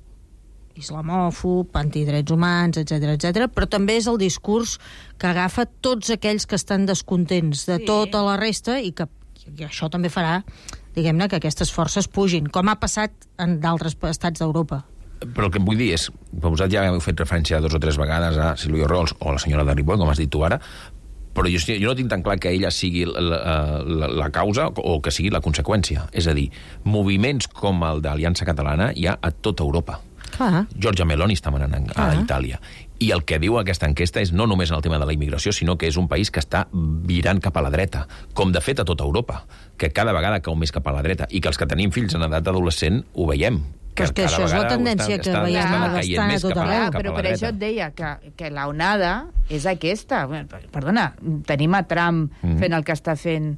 islamòfob, antidrets humans, etc, però també és el discurs que agafa tots aquells que estan descontents de tota la resta i que això també farà, diguem-ne, que aquestes forces pugin, com ha passat en d'altres estats d'Europa. Però el que em vull dir és, vosaltres ja heu fet referència 2 o 3 vegades a Silvio Rols o a la senyora de Ripoll, com has dit tu ara, però jo no tinc tan clar que ella sigui la causa o que sigui la conseqüència. És a dir, moviments com el d'Aliança Catalana hi ha a tota Europa. Giorgia Meloni està manant a Itàlia. I el que diu aquesta enquesta és no només en el tema de la immigració, sinó que és un país que està virant cap a la dreta, com de fet a tota Europa, que cada vegada cau més cap a la dreta, i que els que tenim fills en edat adolescent ho veiem. Però és que això és la tendència que veiem bastant a tot arreu. Però per això et deia que l'onada és aquesta. Perdona, tenim a Trump fent el que està fent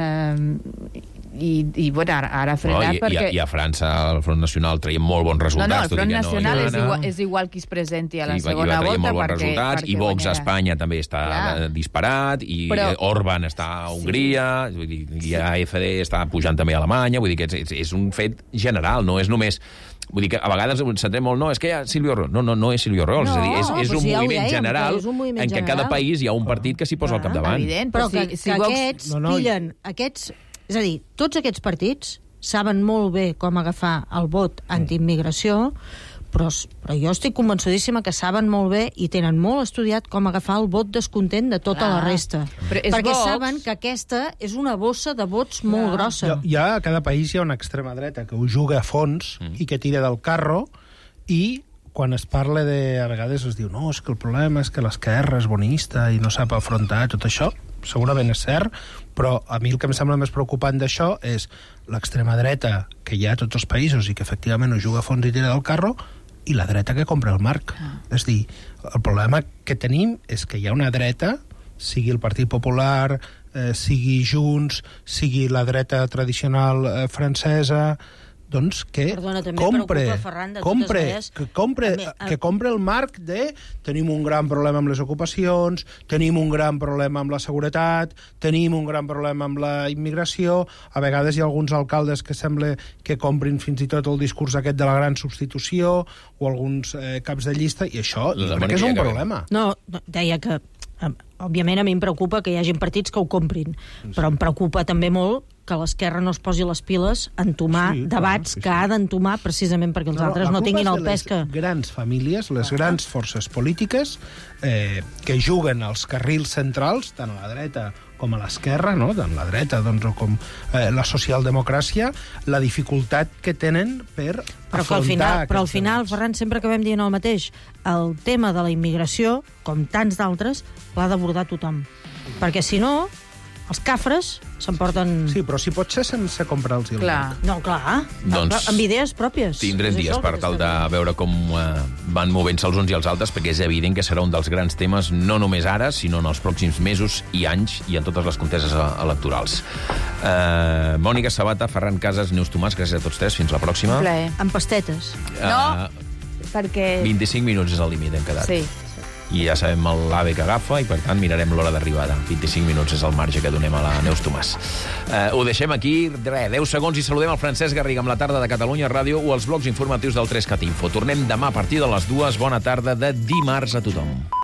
i bueno, ara ha frenat perquè... I a França el Front Nacional traia molt bons resultats. El Front Nacional és igual qui es presenti a la segona volta. Molt bons resultats, i Vox a Espanya també està disparat, i Orban està a Hongria, i AfD està pujant també a Alemanya, vull dir que és un fet general, no és només... Vull dir que a vegades ens centrem molt, no, és que hi ha Silvio Rols. No és Silvio Rols, és a dir, és un moviment general en què cada país hi ha un partit que s'hi posa al capdavant. Però que aquests pillen aquests... És a dir, tots aquests partits saben molt bé com agafar el vot antiimmigració, però jo estic convençudíssima que saben molt bé i tenen molt estudiat com agafar el vot descontent de tota la resta. Perquè saben que aquesta és una bossa de vots molt grossa. A cada país hi ha una extrema dreta que ho juga a fons i que tira del carro, i quan es parla a vegades es diu no, és que el problema és que l'esquerra és bonista i no sap afrontar tot això. Segurament és cert, però a mi el que em sembla més preocupant d'això és l'extrema dreta que hi ha a tots els països i que efectivament ho juga a fons i tira del carro, i la dreta que compra el marc. És a dir, el problema que tenim és que hi ha una dreta, sigui el Partit Popular, sigui Junts, sigui la dreta tradicional francesa, doncs que compre el marc de tenim un gran problema amb les ocupacions, tenim un gran problema amb la seguretat, tenim un gran problema amb la immigració. A vegades hi ha alguns alcaldes que sembla que comprin fins i tot el discurs aquest de la gran substitució, o alguns caps de llista, i això jo crec que és un problema. No, deia que òbviament a mi em preocupa que hi hagi partits que ho comprin, però em preocupa també molt que l'esquerra no es posi les piles a entomar debats que ha d'entomar precisament perquè els altres no tinguin el pes que... Les grans famílies, les grans forces polítiques que juguen als carrils centrals, tant a la dreta com a l'esquerra, no? Tant la dreta o com la socialdemocràcia, la dificultat que tenen per afrontar... Però al final, Ferran, sempre acabem dient el mateix. El tema de la immigració, com tants d'altres, l'ha d'abordar tothom. Perquè si no, Els cafres s'emporten... Sí, però si pot ser sense comprar-los el Clar. No, clar. Doncs amb idees pròpies. Tindrem dies per tal de veure com van movent-se els uns i els altres, perquè és evident que serà un dels grans temes, no només ara, sinó en els pròxims mesos i anys i en totes les conteses electorals. Mònica Sabata, Ferran Casas, Neus Tomàs, gràcies a tots tres. Fins la pròxima. Un plaer. Amb pastetes. No, perquè... 25 minuts és el límit, hem quedat. Sí. I ja sabem l'AVE que agafa i, per tant, mirarem l'hora d'arribada. 25 minuts és el marge que donem a la Neus Tomàs. Ho deixem aquí, 10 segons, i saludem el Francesc Garriga amb la tarda de Catalunya Ràdio o els blocs informatius del 3CAT Info. Tornem demà a partir de les 2. Bona tarda de dimarts a tothom.